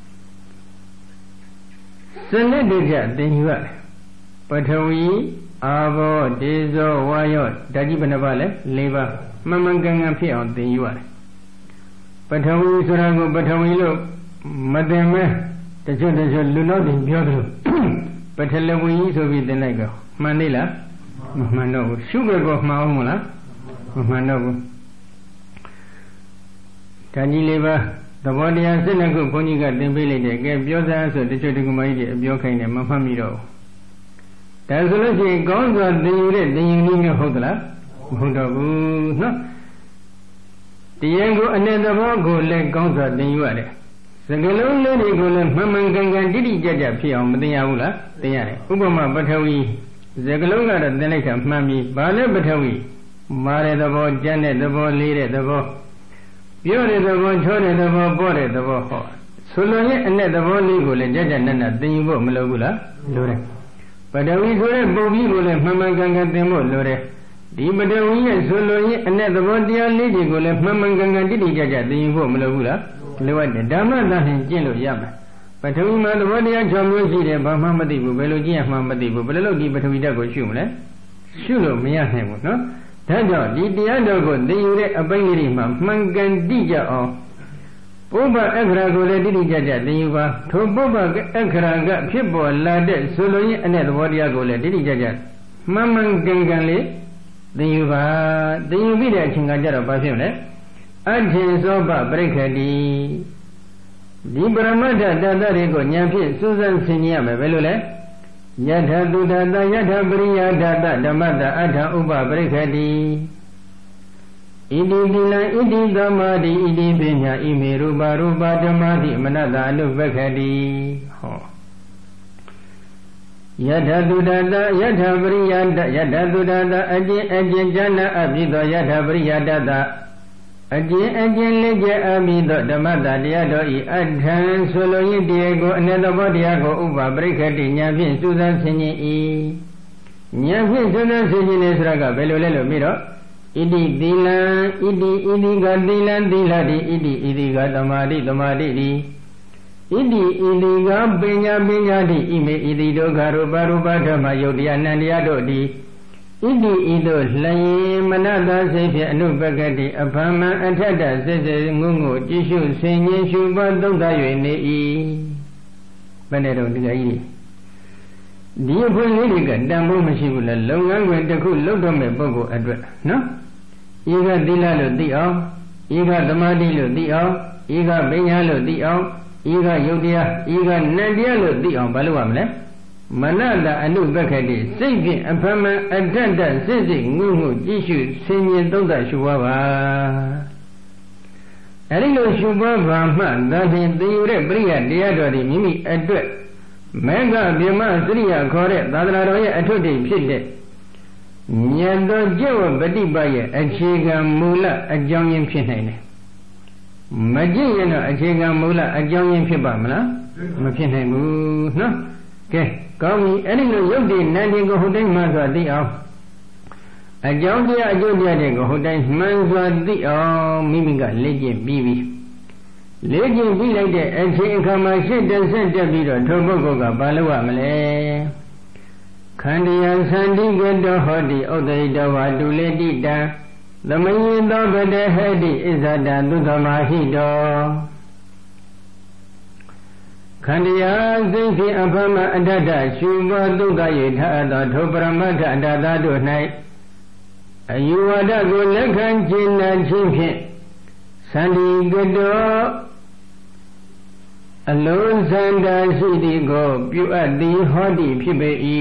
S1: စနစ်တကျသင်ယူရပထဝီအာဘောဒေဇောဝါယောဓာကြီးဘယ်နှပါလဲ၄ပါးမမှန်ကန်ကန်ဖြစ်အောင်သင်ယူရတယ်ပထဝီဆိုတာကိုပထဝီလို့မတင်မဲတချို့တချို့လူနောက်တင်ပြောတယ်ပထလဝီဆိုပြီးသင်လိုက်ကောမှန်သေးလားမမှန်တော့ဘူးရှုဘက်ကောမှန်အောင်မလားမမှန်တော့ဘူးဓာကြီးလေးပါသဘောတရားစိတ်နှစ်ခုဘုန်းကြီးကသင်ပေးလိုက်တယ်ကဲပြောစားဆိုတချို့ဒီကမကြီးတွေအပြောခိုင်းတယ်မမှတ်မိတော့ဘူးဒါဆိုလို့ရှိရင်ကောင်းစွာသင်ယူတဲ့သင်ယူနည်းမျိုးဟုတ်သလားမဟုတ်တော့ဘူးနော်တရားကိုအ ਨੇ သဘောကိုလည်းကောင်းစွာသင်ယူရတယ်စကလုံးလေးတွေကိုလည်းမှန်မှန်ကန်ကန်တိတိကျကျဖြစ်အောင်မသိရဘူးလားသိရတယ်ဥပမာပထဝီစကလုံးကတော့သင်လိုက်တာမှန်ပြီဘာလဲပထဝီမာတဲ့သဘောကျန်းတဲ့သဘောလေးတဲ့သဘောပြောတဲ့သဘောချောတဲ့သဘောပေါ့တဲ့သဘောဟောဆိုလိုရင်အ ਨੇ သဘောလေးကိုလည်းကြကြနက်နက်သင်ယူဖို့မလိုဘူးလားလိုတယ်ပထဝီဆိုတဲ့ပုံပြီးကိုလည်းမှန်မှန်ကန်ကန်သင်ဖို့လိုတယ်ဒီပထဝီရဲ့ဆိုလိုရင်အ ਨੇ သဘောတရားလေးတွေကိုလည်းမှန်မှန်ကန်ကန်တိတိကျကျသင်ယူဖို့မလိုဘူးလားလိုအပ်တယ်ဓမ္မသဟင်ကျင့်လို့ရမယ်ပထဝီမှာသဘောတရား၆မျိုးရှိတယ်ဘာမှမသိဘူးဘယ်လိုကျင့်ရမှမသိဘူးဘယ်လိုလုပ်ဒီပထဝီဓာတ်ကိုရှုမလဲရှုလို့မရနိုင်ဘူးနော်ဒါကြောင့်ဒီတရားတော်ကိုသင်ယူတဲ့အပိုင်းလေးမှာမှန်ကန်တိကျအောင်ပုဗ္ဗအခရာကိုလည်းတိတိကျကျသင်ယူပါထိုပုဗ္ဗအခရာကဖြစ်ပေါ်လာတဲ့ဆိုလိုရင်အ ਨੇ သဘောတရားကိုလည်းတိတိကျကျမှန်မှန်ကန်ကန်လေးသင်ယူပါသင်ယူပြီးတဲ့အချိန်ကကြတော့ဘာဖြစ်မလဲအထေသောပပရိက္ခတိဒီပရမတ္ထတတ္တတွေကိုဉာဏ်ဖြင့်စူးစမ်းဆင်ခြင်ရမယ်ဘယ်လိုလဲယထာတုဒ္ဒတယထာပရိယဒတဓမ္မတအထာဥပပရိက္ခတိဣတိတိလံဣတိသမာတိဣတိပညာဣမေရူပရူပဓမ္မာတိမနတအနုပက္ခတိဟောယထာတုဒ္ဒတယထာပရိယဒယထာတုဒ္ဒတအကျင့်အကျင့်ဉာဏအဖြစ်သောယထာပရိယဒတအကျဉ်အကျဉ်လက်ကျအမိသောဓမ္မတာတရားတော်ဤအထံဆိုလိုရင်တရားကိုအ ਨੇ သဘောတရားကိုဥပပရိက္ခတိဉာဏ်ဖြင့်စူးစမ်းဆင်ခြင်၏ဉာဏ်ဖြင့်စူးစမ်းဆင်ခြင်နေဆိုတာကဘယ်လိုလဲလို့ပြီးတော့ဣတိသီလံဣတိဣတိကသီလံသီလတိဣတိဣတိကသမာဓိသမာဓိတိဣတိဣတိကပညာပညာတိဣမေဣတိဒုက္ခရူပရူပဓမ္မယုတ်တရားနန္တရားတို့သည်ဣတိဤသို့လျင်မနတစိတ်ဖြင့်အနုပက္ခတိအဖမ္မအထက်တစိတ်စိတ်ငုံငုကြည့်ရှုဆင်ញင်ရှုပါသုံးသ၍နေ၏ဘယ်နဲ့တော့ဒီကကြီးဒီအဖွင့်လေးတွေကတန်ဖိုးမရှိဘူးလားလုပ်ငန်းခွင်တစ်ခုလုပ်တော့မဲ့ပုဂ္ဂိုလ်အတွက်နော်ဤကသီလလို့သိအောင်ဤကသမာဓိလို့သိအောင်ဤကပညာလို့သိအောင်ဤကယုတ်တရားဤကနတ်တရားလို့သိအောင်ဘာလုပ်ရမလဲမနတအနုပက္ခတိစိတ်ဖြင့်အဖမအတ္တတစိတ်စိတ်ငုံငုကြည့်ရှုဆင်ញင်သုံးသရှုပါပါအဲဒီလိုရှုပါပါမှသာဖြင့်သိရတဲ့ပရိယတရားတော်ဒီမိမိအတွက်မေဃဗြဟ္မစရိယခေါ်တဲ့သာသနာတော်ရဲ့အထွတ်တိဖြစ်တဲ့ဉာဏ်တော်ကျင့်ဝတ်ပฏิပတ်ရဲ့အခြေခံမူလအကြောင်းရင်းဖြစ်နိုင်တယ်မကျင့်ရင်တော့အခြေခံမူလအကြောင်းရင်းဖြစ်ပါမလားမဖြစ်နိုင်ဘူးနော်ကဲကောင်းပြီအဲ့ဒီလိုရုပ်တည်နံတင်ကိုဟုတ်တိုင်းမှန်စွာသိအောင်အကြောင်းတရားအကျိုးတရားတွေကိုဟုတ်တိုင်းမှန်စွာသိအောင်မိမိကလေ့ကျင့်ပြီးပြီလေ့ကျင့်ပြီးလိုက်တဲ့အချိန်အခါမှာရှစ်တဆက်တက်ပြီးတော့ထိုပုဂ္ဂိုလ်ကဘာလုပ်ရမလဲခန္တီယသန္တိကတောဟောတိဥဒ္ဒိတဝါတုလေတိတံသမယိသောပတေဟတိဣဇဒသုခမဟိတောခန္ဓာစိတ်ဖြင့်အဖမအတ္တရှုဘောဒုက္ခယေထသောထိုပရမတ္ထအတ္တသာတို့၌အယူဝါဒကိုလက်ခံခြင်းနှင့်ခြင်းဖြင့်သန္တိကတောအလုံးစန္ဒာရှိသည်ကိုပြုအပ်သည်ဟောသည်ဖြစ်ပေ၏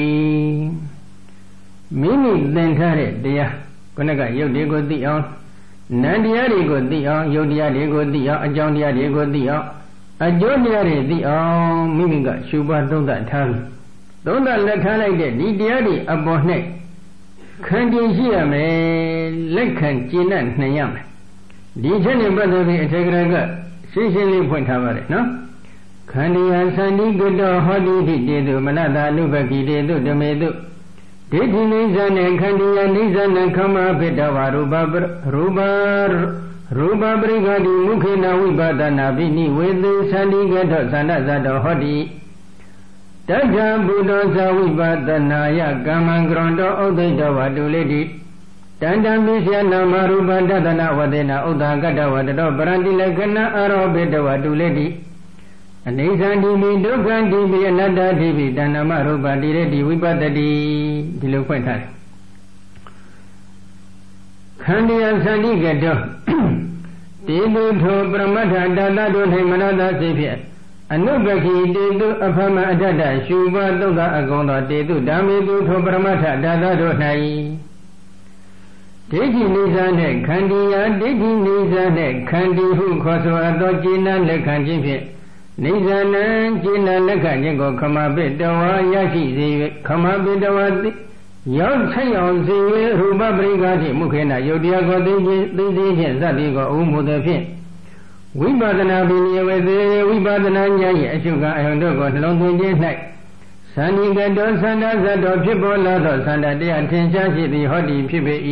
S1: မိမိသင်ထားတဲ့တရားခုနကယုတ်တွေကိုသိအောင်နံတရားတွေကိုသိအောင်ယုတ်တရားတွေကိုသိအောင်အကြောင်းတရားတွေကိုသိအောင်အကျိုးတရားတွေသိအောင်မိမိကရှုပွားသုံးသပ်ထားပြီးသုံးသပ်လက်ထားလိုက်တဲ့ဒီတရားတွေအပေါ်၌ခံတည်ရှိရမယ်လက်ခံကျင့်တတ်နိုင်ရမယ်ဒီချက်နဲ့ပတ်သက်ပြီးအထေကရကရှင်းရှင်းလေးဖွင့်ထားပါတယ်နော်ခန္ဓာသန္တိကတောဟောတိတိတေတုမနတာနုပကိတေတုဓမေတုဒိဋ္ဌိနိစ္စနဲ့ခန္ဓာနိစ္စနဲ့ခမဖိတဝရူပရူပရူပပရိက္ခတိမုခေနဝိပဒနာပိနိဝေသေသန္တိကတောသန္တဇတောဟောတိတတ္ထဘုဒ္ဓဇဝိပဒနာယကမ္မံကရွန်တောဥဒ္ဒိတဝတုလေတိတန္တမိစ္ဆနာမရူပတတနာဝဒေနာဥဒ္ဒါကတဝတတောပရန္တိလက္ခဏအာရောပိတဝတုလေတိအနိစ္စတိပိဒုက္ခတိပိအနတ္တတိပိတဏ္ဍမရူပတိရတိဝိပတ္တိဒီလိုဖွင့်ထားတယ်ခန္ဓာသန္တိကတောတေတုထောပရမတ္ထတတတို့၌မနတစိဖြင့်အနုပခိတေတုအဖမအတ္တရှုဘသုက္ခအကုံသောတေတုဓမ္မေတုထောပရမတ္ထတတတို့၌ဒိဋ္ဌိနိစ္စနှင့်ခန္တီယာဒိဋ္ဌိနိစ္စနှင့်ခန္တီဟုခေါ်ဆိုအပ်သောကျင့်နာလက်ခံခြင်းဖြင့်နိစ္စနံကျင့်နာလက်ခံခြင်းကိုခမပိတဝါရရှိစေ၍ခမပိတဝါရောက်ဆက်အောင်စေ၍ရူပပရိက္ခတိမုခေနယုတ်တရားကိုသိခြင်းသိသိခြင်းစသည်ကိုအမှုသည်ဖြင့်ဝိပဿနာပိယဝေသေဝိပဿနာဉာဏ်၏အရှုကအယုံတို့ကိုနှလုံးသွင်းခြင်း၌သန္တိကတောသန္တာဇတ်တော်ဖြစ်ပေါ်လာသောသန္တာတရားထင်ရှားရှိသည်ဟောဒီဖြစ်ပေ၏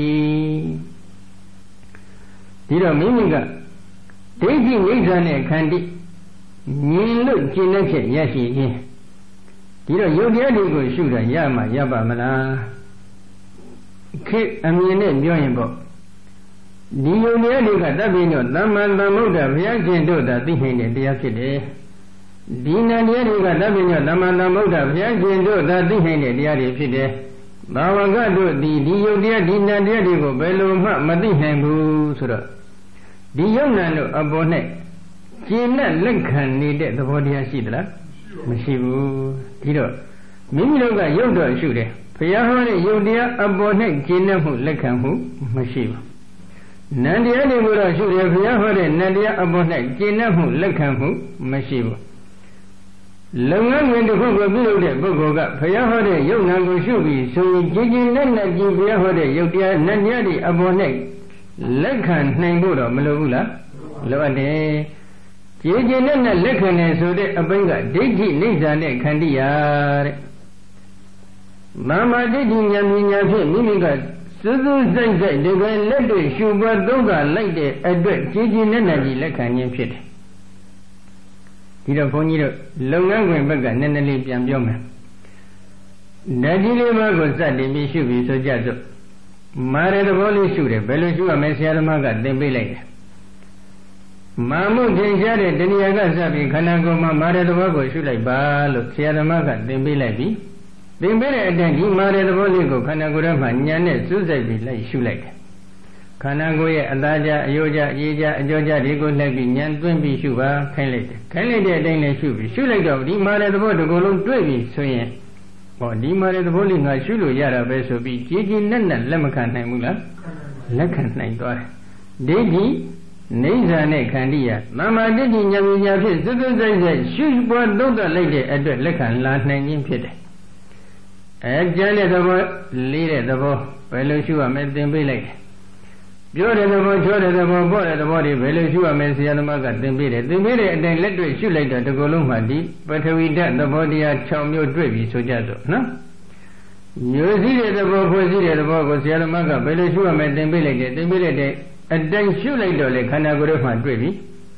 S1: ဒီတော့မိမိကဒိဋ္ဌိနိစ္စနဲ့ခန္တီမြင်လို့ကျင့်တဲ့ချက်ရရှိခြင်းဒီတော့ယုတ်တရားတွေကိုရှုတာရမှာရပါမလားခေအမြင်နဲ့ပြောရင်ပေါ့ဒီယုတ်တရားတွေကတပ်ပြီးတော့သမ္မာသမ္ဗုဒ္ဓဘုရားရှင်တို့သာသိနိုင်တဲ့တရားဖြစ်တယ်ဒီနန္တရားတွေကတပ်ပြီးတော့သမ္မာသမ္ဗုဒ္ဓဘုရားရှင်တို့သာသိနိုင်တဲ့တရားတွေဖြစ်တယ်ဘာဝကတို့ဒီဒီယုတ်တရားဒီနန္တရားတွေကိုဘယ်လိုမှမသိနိုင်ဘူးဆိုတော့ဒီယုတ်နံတို့အပေါ်၌ကျင့်နဲ့လက်ခံနေတဲ့သဘောတရားရှိသလားမရှိဘူးဒီတော့မိမိတို့ကယုတ်တော်ရှုတယ်ဘုရားဟောတဲ့ယုတ်တရားအပေါ်၌ကျင့်နဲ့မှုလက်ခံမှုမရှိဘူးနန္တရားတွေကိုတော့ရှုတယ်ဘုရားဟောတဲ့နန္တရားအပေါ်၌ကျင့်နဲ့မှုလက်ခံမှုမရှိဘူးလုပ်ငန်းဝင်တစ်ခုကိုပြုလုပ်တဲ့ပုဂ္ဂိုလ်ကဘုရားဟောတဲ့ယုတ်နံကိုရှုပြီးဆိုရင်ကြည်ကြည်နဲ့နဲ့ကြည်ဘုရားဟောတဲ့ယုတ်တရားနန္တရားတွေအပေါ်၌လက်ခံနိုင်ဖို့တော့မလိုဘူးလားလိုအပ်တယ်ကြည်ကြည်နဲ့နဲ့လက်ခံနေဆိုတဲ့အပိုင်းကဒိဋ္ဌိနိစ္စနဲ့ခန္တီယာတဲ့မာမဒိဋ္ဌိဉာဏ်ပညာဖြင့်မိမိကစွစွစိုက်စိုက်ဒီကလက်တွေရှုပွားသုံးကလိုက်တဲ့အတွက်ကြည်ကြည်နဲ့နဲ့ကြီးလက်ခံခြင်းဖြစ်တယ်ဒီတော့ဘုန်းကြီးတို့လုပ်ငန်းခွင်ဘက်ကနည်းနည်းလေးပြန်ပြောမယ်ဓာတ်ကြီးလေးပါးကိုစတင်ပြီးရှုပြီးဆိုကြစို့မာရသဘောလေးရှုတယ်ဘယ်လိုရှုရမလဲဆရာသမားကသင်ပေးလိုက်တယ်မာမှုထင်ရှားတဲ့တဏှာကစပြီးခန္ဓာကိုယ်မှာမာရသဘောကိုရှုလိုက်ပါလို့ဆရာသမားကသင်ပေးလိုက်ပြီသင်ပေးတဲ့အတိုင်းဒီမာရသဘောလေးကိုခန္ဓာကိုယ်ထဲမှာဉာဏ်နဲ့စူးစိုက်ပြီးလိုက်ရှုလိုက်တယ်ခန္ဓာကိုယ်ရဲ့အသားကြအယိုးကြအေးကြအကြောကြတွေကိုလိုက်ပြီးဉာဏ်သွင်းပြီးရှုပါခိုင်းလိုက်တယ်ခိုင်းလိုက်တဲ့အတိုင်းလည်းရှုပြီးရှုလိုက်တော့ဒီမာရသဘောတစ်ခုလုံးတွေ့ပြီဆိုရင်ဟောဒီမာရသဘောလေးငါရှုလို့ရတာပဲဆိုပြီးကြည်ကြည်နက်နက်လက်မခံနိုင်ဘူးလားလက်ခံနိုင်သွားတယ်ဒိဋ္ဌိနိစ္စနဲ့ခန္တီယသမ္မာဒိဋ္ဌိဉာဏ်ပညာဖြင့်စွတ်စွတ်စိုက်စိုက်ရှုပွားသုံးသပ်လိုက်တဲ့အတွက်လက်ခံလာနိုင်ခြင်းဖြစ်တယ်အဲကျမ်းတဲ့သဘောလေးတဲ့သဘောဘယ်လိုရှုရမလဲသင်ပေးလိုက်တယ်ပြောတဲ့သဘောချောတဲ့သဘောပေါ့တဲ့သဘောတွေဘယ်လိုရှုရမလဲဆရာသမားကသင်ပေးတယ်သင်ပေးတဲ့အတိုင်းလက်တွေ့ရှုလိုက်တော့ဒီကုလုံးမှဒီပထဝီဓာတ်သဘောတရား၆မျိုးတွေ့ပြီဆိုကြတော့နော်မျိုးစည်းတဲ့သဘောဖွဲ့စည်းတဲ့သဘောကိုဆရာသမားကဘယ်လိုရှုရမလဲသင်ပေးလိုက်တယ်သင်ပေးတဲ့အတိုင်းရှုလိုက်တော့လေခန္ဓာကိုယ်ထဲမှာတွေ့ပြီ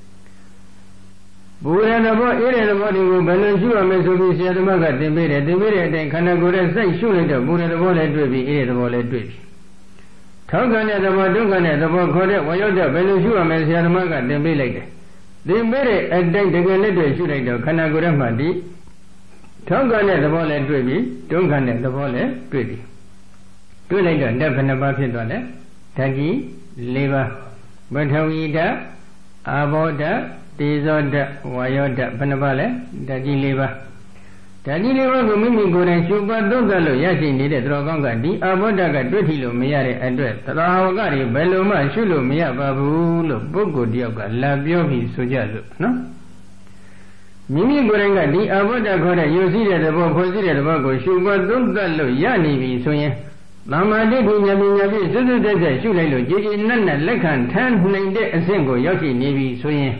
S1: ဘူရသဘောအေးတဲ့သဘောတွေကိုဘယ်လိုရှုရမလဲဆိုပြီးဆရာသမားကသင်ပေးတယ်သင်ပေးတဲ့အတိုင်းခန္ဓာကိုယ်ထဲစိုက်ရှုလိုက်တော့ဘူရသဘောလည်းတွေ့ပြီအေးတဲ့သဘောလည်းတွေ့ပြီထောက်ခံတဲ့သဘောဒုက္ခနဲ့သဘောခေါ်တဲ့ဝါရောက်တဲ့ဘယ်လိုရှုရမလဲဆရာသမားကသင်ပေးလိုက်တယ်သင်ပေးတဲ့အတိုင်းတကယ်လက်တွေ့ရှုလိုက်တော့ခန္ဓာကိုယ်ထဲမှာဒီထောက်ခံတဲ့သဘောလည်းတွေ့ပြီဒုက္ခနဲ့သဘောလည်းတွေ့ပြီတွေ့လိုက်တော့ဓာတ်ဘယ်နှပါးဖြစ်သွားလဲဓာတ်ကြီး၄ပါးပထဝီဓာတ်အာဘောဓာတ်တေဇောဓာတ်ဝါယောဓာတ်ဘယ်နှပါးလဲဓာတ်ကြီး၄ပါးဓာတ်ကြီး၄ပါးကိုမိမိကိုယ်တိုင်ရှုပတ်သုံးသပ်လို့ရရှိနေတဲ့တော်ကောင်းကဒီအာဘောဓာတ်ကတွေ့ထီလို့မရတဲ့အတွက်သရဟဝကတွေဘယ်လိုမှရှုလို့မရပါဘူးလို့ပုဂ္ဂိုလ်တယောက်ကလာပြောပြီးဆိုကြလို့နော်မိမိကိုယ်တိုင်ကဒီအာဘောဓာတ်ခေါ်တဲ့ယူစည်းတဲ့သဘောဖွဲ့စည်းတဲ့သဘောကိုရှုပတ်သုံးသပ်လို့ရနေပြီဆိုရင်သမ္မာတိဋ္ဌိဉာဏ်ပညာဖြင့်စွတ်စွတ်တက်တက်ရှုလိုက်လို့ကြည်ကြည်နက်နက်လက်ခံထမ်းနိုင်တဲ့အဆင့်ကိုရောက်ရှိနေပြီဆိုရင်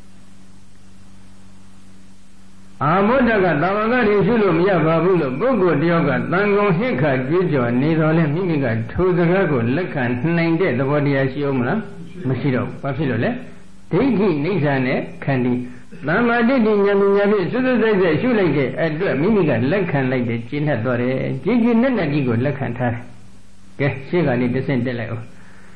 S1: အာဘောဓကတာဝကတွေရှုလို့မရပါဘူးလို့ပုဂ္ဂိုလ်တယောက်ကတန်ကုန်ဟိခါကြွကြော်နေတော်လဲမိမိကထိုစကားကိုလက်ခံနိုင်တဲ့သဘောတရားရှိအောင်မလားမရှိတော့ဘူးဘာဖြစ်လို့လဲဒိဋ္ဌိနိစ္စနဲ့ခန္တီသမ္မာတိဋ္ဌိဉာဏ်ပညာဖြင့်စွတ်စွတ်တက်တက်ရှုလိုက်တဲ့အတွက်မိမိကလက်ခံလိုက်တဲ့ကျင့်တတ်တော်တယ်ကြည်ကြည်နက်နက်ကြီးကိုလက်ခံထားတယ်ကဲရှေ့ကနေတစ်ဆင့်တက်လိုက်အောင်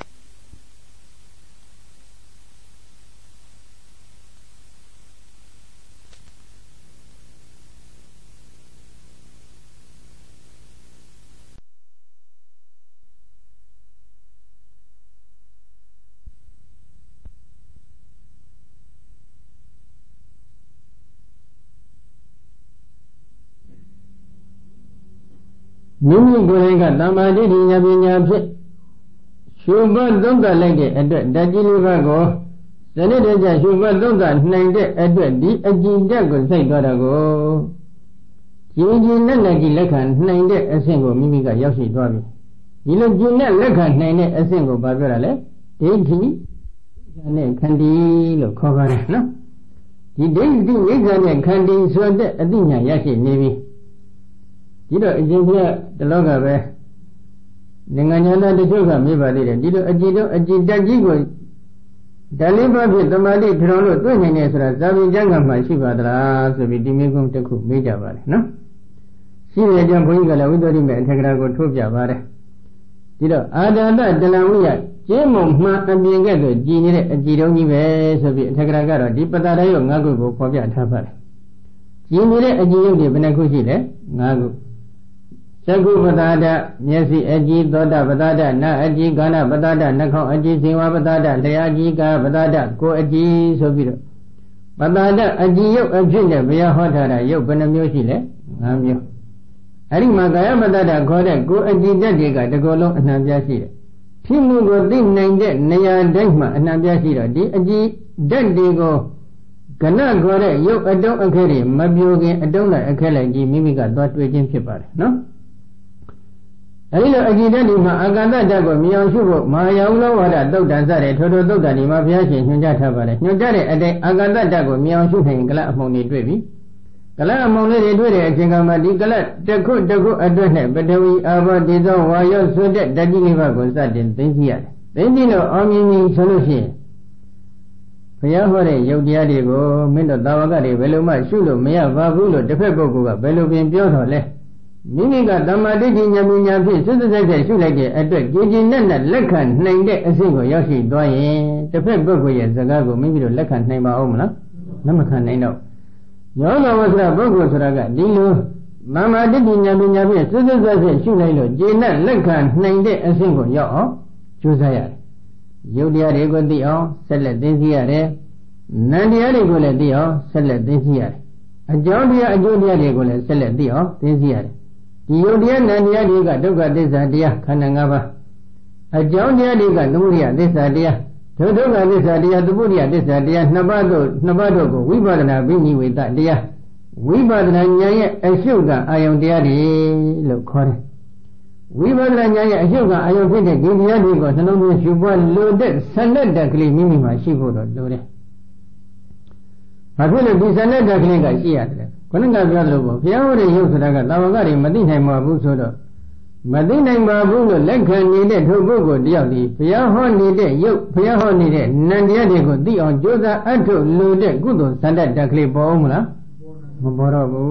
S1: မိမိကိုယ်တိုင်ကသမ္မာတိဋ္ဌိဉာဏ်ပညာဖြင့်ရှုပတ်သုံးသပ်လိုက်တဲ့အတွက်ဓာတ်ကြီးလေးပါးကိုစနစ်တကျရှုပတ်သုံးသပ်နိုင်တဲ့အတွက်ဒီအကြည်ဓာတ်ကိုစိုက်သွားတာကိုကြည်ကြည်နက်နက်ကြီးလက်ခံနိုင်တဲ့အဆင့်ကိုမိမိကရောက်ရှိသွားပြီဒီလိုကြည်နက်လက်ခံနိုင်တဲ့အဆင့်ကိုဘာပြောတာလဲဒိဋ္ဌိနဲ့ခန္တီလို့ခေါ်ပါတယ်နော်ဒီဒိဋ္ဌိဝိဇ္ဇာနဲ့ခန္တီဆိုတဲ့အသိဉာဏ်ရရှိနေပြီဒီတော့အရှင်ဘုရားတလောကပဲနိုင်ငံညာသားတချို့ကမေးပါသေးတယ်ဒီလိုအကြည်တော့အကြည်တက်ကြီးကိုဓာလေးပါးဖြင့်တမာတိထောင်လို့တွေ့နိုင်တယ်ဆိုတာဇာတိကျမ်းဂန်မှာရှိပါသလားဆိုပြီးဒီမေကုန်းတစ်ခုမေးကြပါတယ်နော်ရှိရကြဘုန်းကြီးကလည်းဝိသုဒ္ဓိမေအထက်ကရာကိုထိုးပြပါတယ်ဒီတော့အာဒန္တတလံဝိယကျင်းမုံမှန်အပြင်ကဲ့သို့ကြည်နေတဲ့အကြည်တုံးကြီးပဲဆိုပြီးအထက်ကရာကတော့ဒီပတ္တရယော၅ခုကိုဖော်ပြထားပါတယ်ကြည်နေတဲ့အကြည်ရုပ်တွေဘယ်နှခုရှိလဲ၅ခုသက္ကုပတာဒမျက်စိအကြည်သောတာပတာဒနာအကြည်ကာနပတာဒနှာခေါင်းအကြည်ဇင်ဝပတာဒလျှာကြည်ကာပတာဒကိုယ်အကြည်ဆိုပြီးတော့ပတာဒအကြည်ရုပ်အဖြစ်နဲ့ဘုရားဟောထားတာရုပ်ဘယ်နှမျိုးရှိလဲ၅မျိုးအဲ့ဒီမှာကာယပတာဒခေါ်တဲ့ကိုယ်အကြည်ဓာတ်တွေကတကောလုံးအနှံပြရှိတယ်ဖြစ်မှုကိုသိနိုင်တဲ့နေရာတိုင်းမှာအနှံပြရှိတော့ဒီအကြည်ဓာတ်တွေကိုကဏခေါ်တဲ့ရုပ်အတုံးအခဲတွေမပြိုခင်အတုံးလိုက်အခဲလိုက်ကြီးမိမိကသွားတွေ့ခြင်းဖြစ်ပါတယ်နော်အဲဒီလိုအကြည်ဓာတ်ဒီမှာအာကာသဓာတ်ကိုမြင်အောင်ရှုဖို့မဟာယာဝလောဝါဒသုတ်တန်စတဲ့ထိုထိုသုတ်တန်ဒီမှာဘုရားရှင်ညွှန်ကြားထားပါတယ်ညွှန်ကြားတဲ့အတိုင်းအာကာသဓာတ်ကိုမြင်အောင်ရှုနိုင်ကလအမှုန်တွေတွေ့ပြီကလအမှုန်လေးတွေတွေ့တဲ့အချိန်ကမှဒီကလတစ်ခုတစ်ခုအတွက်နဲ့ပထဝီအာဘောဒေဇောဝါယောဆိုတဲ့ဓာတ်ကြီးလေးပါးကိုစတင်သိသိရတယ်သိသိလို့အောင်မြင်ရင်ဆိုလို့ရှိရင်ဘုရားဟောတဲ့ယုတ်တရားတွေကိုမင်းတို့သာဝကတွေဘယ်လိုမှရှုလို့မရပါဘူးလို့တစ်ဖက်ပုဂ္ဂိုလ်ကဘယ်လိုပြင်ပြောတော်လဲမိမိကသမ္မာဒိဋ္ဌိဉာဏ်ပညာဖြင့်စွတ်စွတ်ဆက်ဆက်ရှုလိုက်တဲ့အတွက်ကြည်ကြည်နက်နက်လက်ခံနိုင်တဲ့အဆင့်ကိုရောက်ရှိသွားရင်တစ်ဖက်ပုဂ္ဂိုလ်ရဲ့စကားကိုမိမိတို့လက်ခံနိုင်ပါဦးမလားလက်မခံနိုင်တော့ယောဂဝဆရာပုဂ္ဂိုလ်ဆိုတာကဒီလိုသမ္မာဒိဋ္ဌိဉာဏ်ပညာဖြင့်စွတ်စွတ်ဆက်ဆက်ရှုလိုက်လို့ကြည်နက်လက်ခံနိုင်တဲ့အဆင့်ကိုရောက်အောင်ကြိုးစားရတယ်ယုတ်တရားတွေကိုသိအောင်ဆက်လက်သိသိရတယ်နံတရားတွေကိုလည်းသိအောင်ဆက်လက်သိသိရတယ်အကြောင်းတရားအကျိုးတရားတွေကိုလည်းဆက်လက်သိအောင်သိသိရတယ်ဒီယုတ်တရားနံတရားတွေကဒုက္ခသစ္စာတရားခန္ဓာ၅ပါးအကြောင်းတရားတွေကသမုဒယသစ္စာတရားဒုဒုက္ခသစ္စာတရားသမုဒယသစ္စာတရားနှစ်ပါးတို့နှစ်ပါးတို့ကိုဝိပဿနာဘိနိဝေတတရားဝိပဿနာဉာဏ်ရဲ့အရှုကအာယုံတရားတွေလို့ခေါ်တယ်ဝိပဿနာဉာဏ်ရဲ့အရှုကအာယုံဖြစ်တဲ့ဒီတရားတွေကိုနှလုံးသွင်းရှုပွားလို့တဲ့ဆန္ဒတက်ကလေးမိမိမှာရှိဖို့တော့လိုတယ်ဘာဖြစ်လို့ဒီဆန္ဒတက်ကလေးကရှိရတယ်ခொနကပြောလို့ပေါ့ဘုရားဟောတဲ့ရုပ်ဆိုတာကသာဝကတွေမသိနိုင်ပါဘူးဆိုတော့မသိနိုင်ပါဘူးလို့လက်ခံနေတဲ့ထိုပုဂ္ဂိုလ်တယောက်ဒီဘုရားဟောနေတဲ့ရုပ်ဘုရားဟောနေတဲ့နံတရားတွေကိုသိအောင်ကြိုးစားအထုတ်လို့တဲ့ကုသိုလ်ဆန္ဒတက်ကလေးပေါ်အောင်မလားမပေါ်တော့ဘူး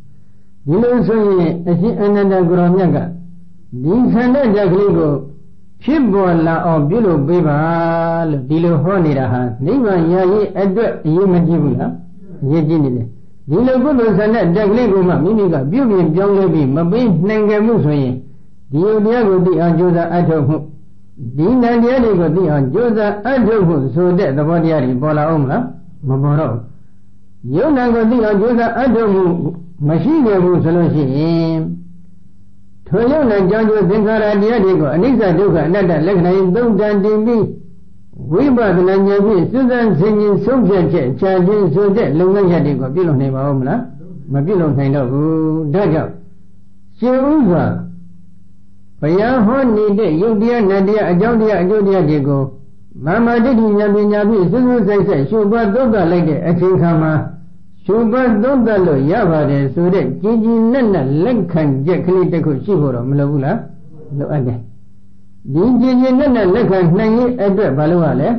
S1: ဒီလိုဆိုရင်အရှင်အနန္ဒကိုရောမြတ်ကဒီဆန္ဒတက်ကလေးကိုဖြစ်ပေါ်လာအောင်ပြုလုပ်ပေးပါလို့ဒီလိုဟောနေတာဟာနိဗ္ဗာန်ရရေးအတွက်အရေးမကြီးဘူးလားအရေးကြီးနေတယ်ဒီလိုကုသိုလ်ဆန္ဒတက်ကလေးကိုမှမိမိကပြုပြင်ပြောင်းလဲပြီးမပေးနိုင်ကြမှုဆိုရင်ဒီယုတ်တရားကိုသိအောင်ကြိုးစားအထောက်မှုဒီနံတရားတွေကိုသိအောင်ကြိုးစားအထောက်မှုဆိုတဲ့သဘောတရားတွေပေါ်လာအောင်မလားမပေါ်တော့ယုတ်နံကိုသိအောင်ကြိုးစားအထောက်မှုမရှိခဲ့ဘူးဆိုလို့ရှိရင်ထိုယုတ်နံကြောင့်ကျိုးသင်္ခါရတရားတွေကိုအနိစ္စဒုက္ခအနတ္တလက္ခဏာသုံးတန်တင်ပြီးဝိပဿနာဉာဏ်ဖြင့်စွမ်းဆင်ခြင်ဆုံးဖြတ်ချက်ချခြင်းဆိုတဲ့လုပ်ငန်းရပ်တွေကိုပြုလုပ်နိုင်ပါဦးမလားမပြုလုပ်နိုင်တော့ဘူးဒါကြောင့်ရှင်ဥစွာဘုရားဟောနေတဲ့ယုတ်တရားနတ်တရားအကြောင်းတရားအကျိုးတရားတွေကိုမာမဒိဋ္ဌိဉာဏ်ပညာဖြင့်စွမ်းစွမ်းဆိုင်ဆိုင်ရှုပွားသုံးသပ်လိုက်တဲ့အချိန်ခါမှာရှုပွားသုံးသပ်လို့ရပါတယ်ဆိုတဲ့ကြည်ကြည်နက်နက်လက်ခံချက်ကလေးတစ်ခုရှိဖို့တော့မလိုဘူးလားလိုအပ်တယ်ဒီကြည်ကြည်နက်နက်လက်ခံနိုင်ရဲ့အတွက်ဘာလို့ ရလဲ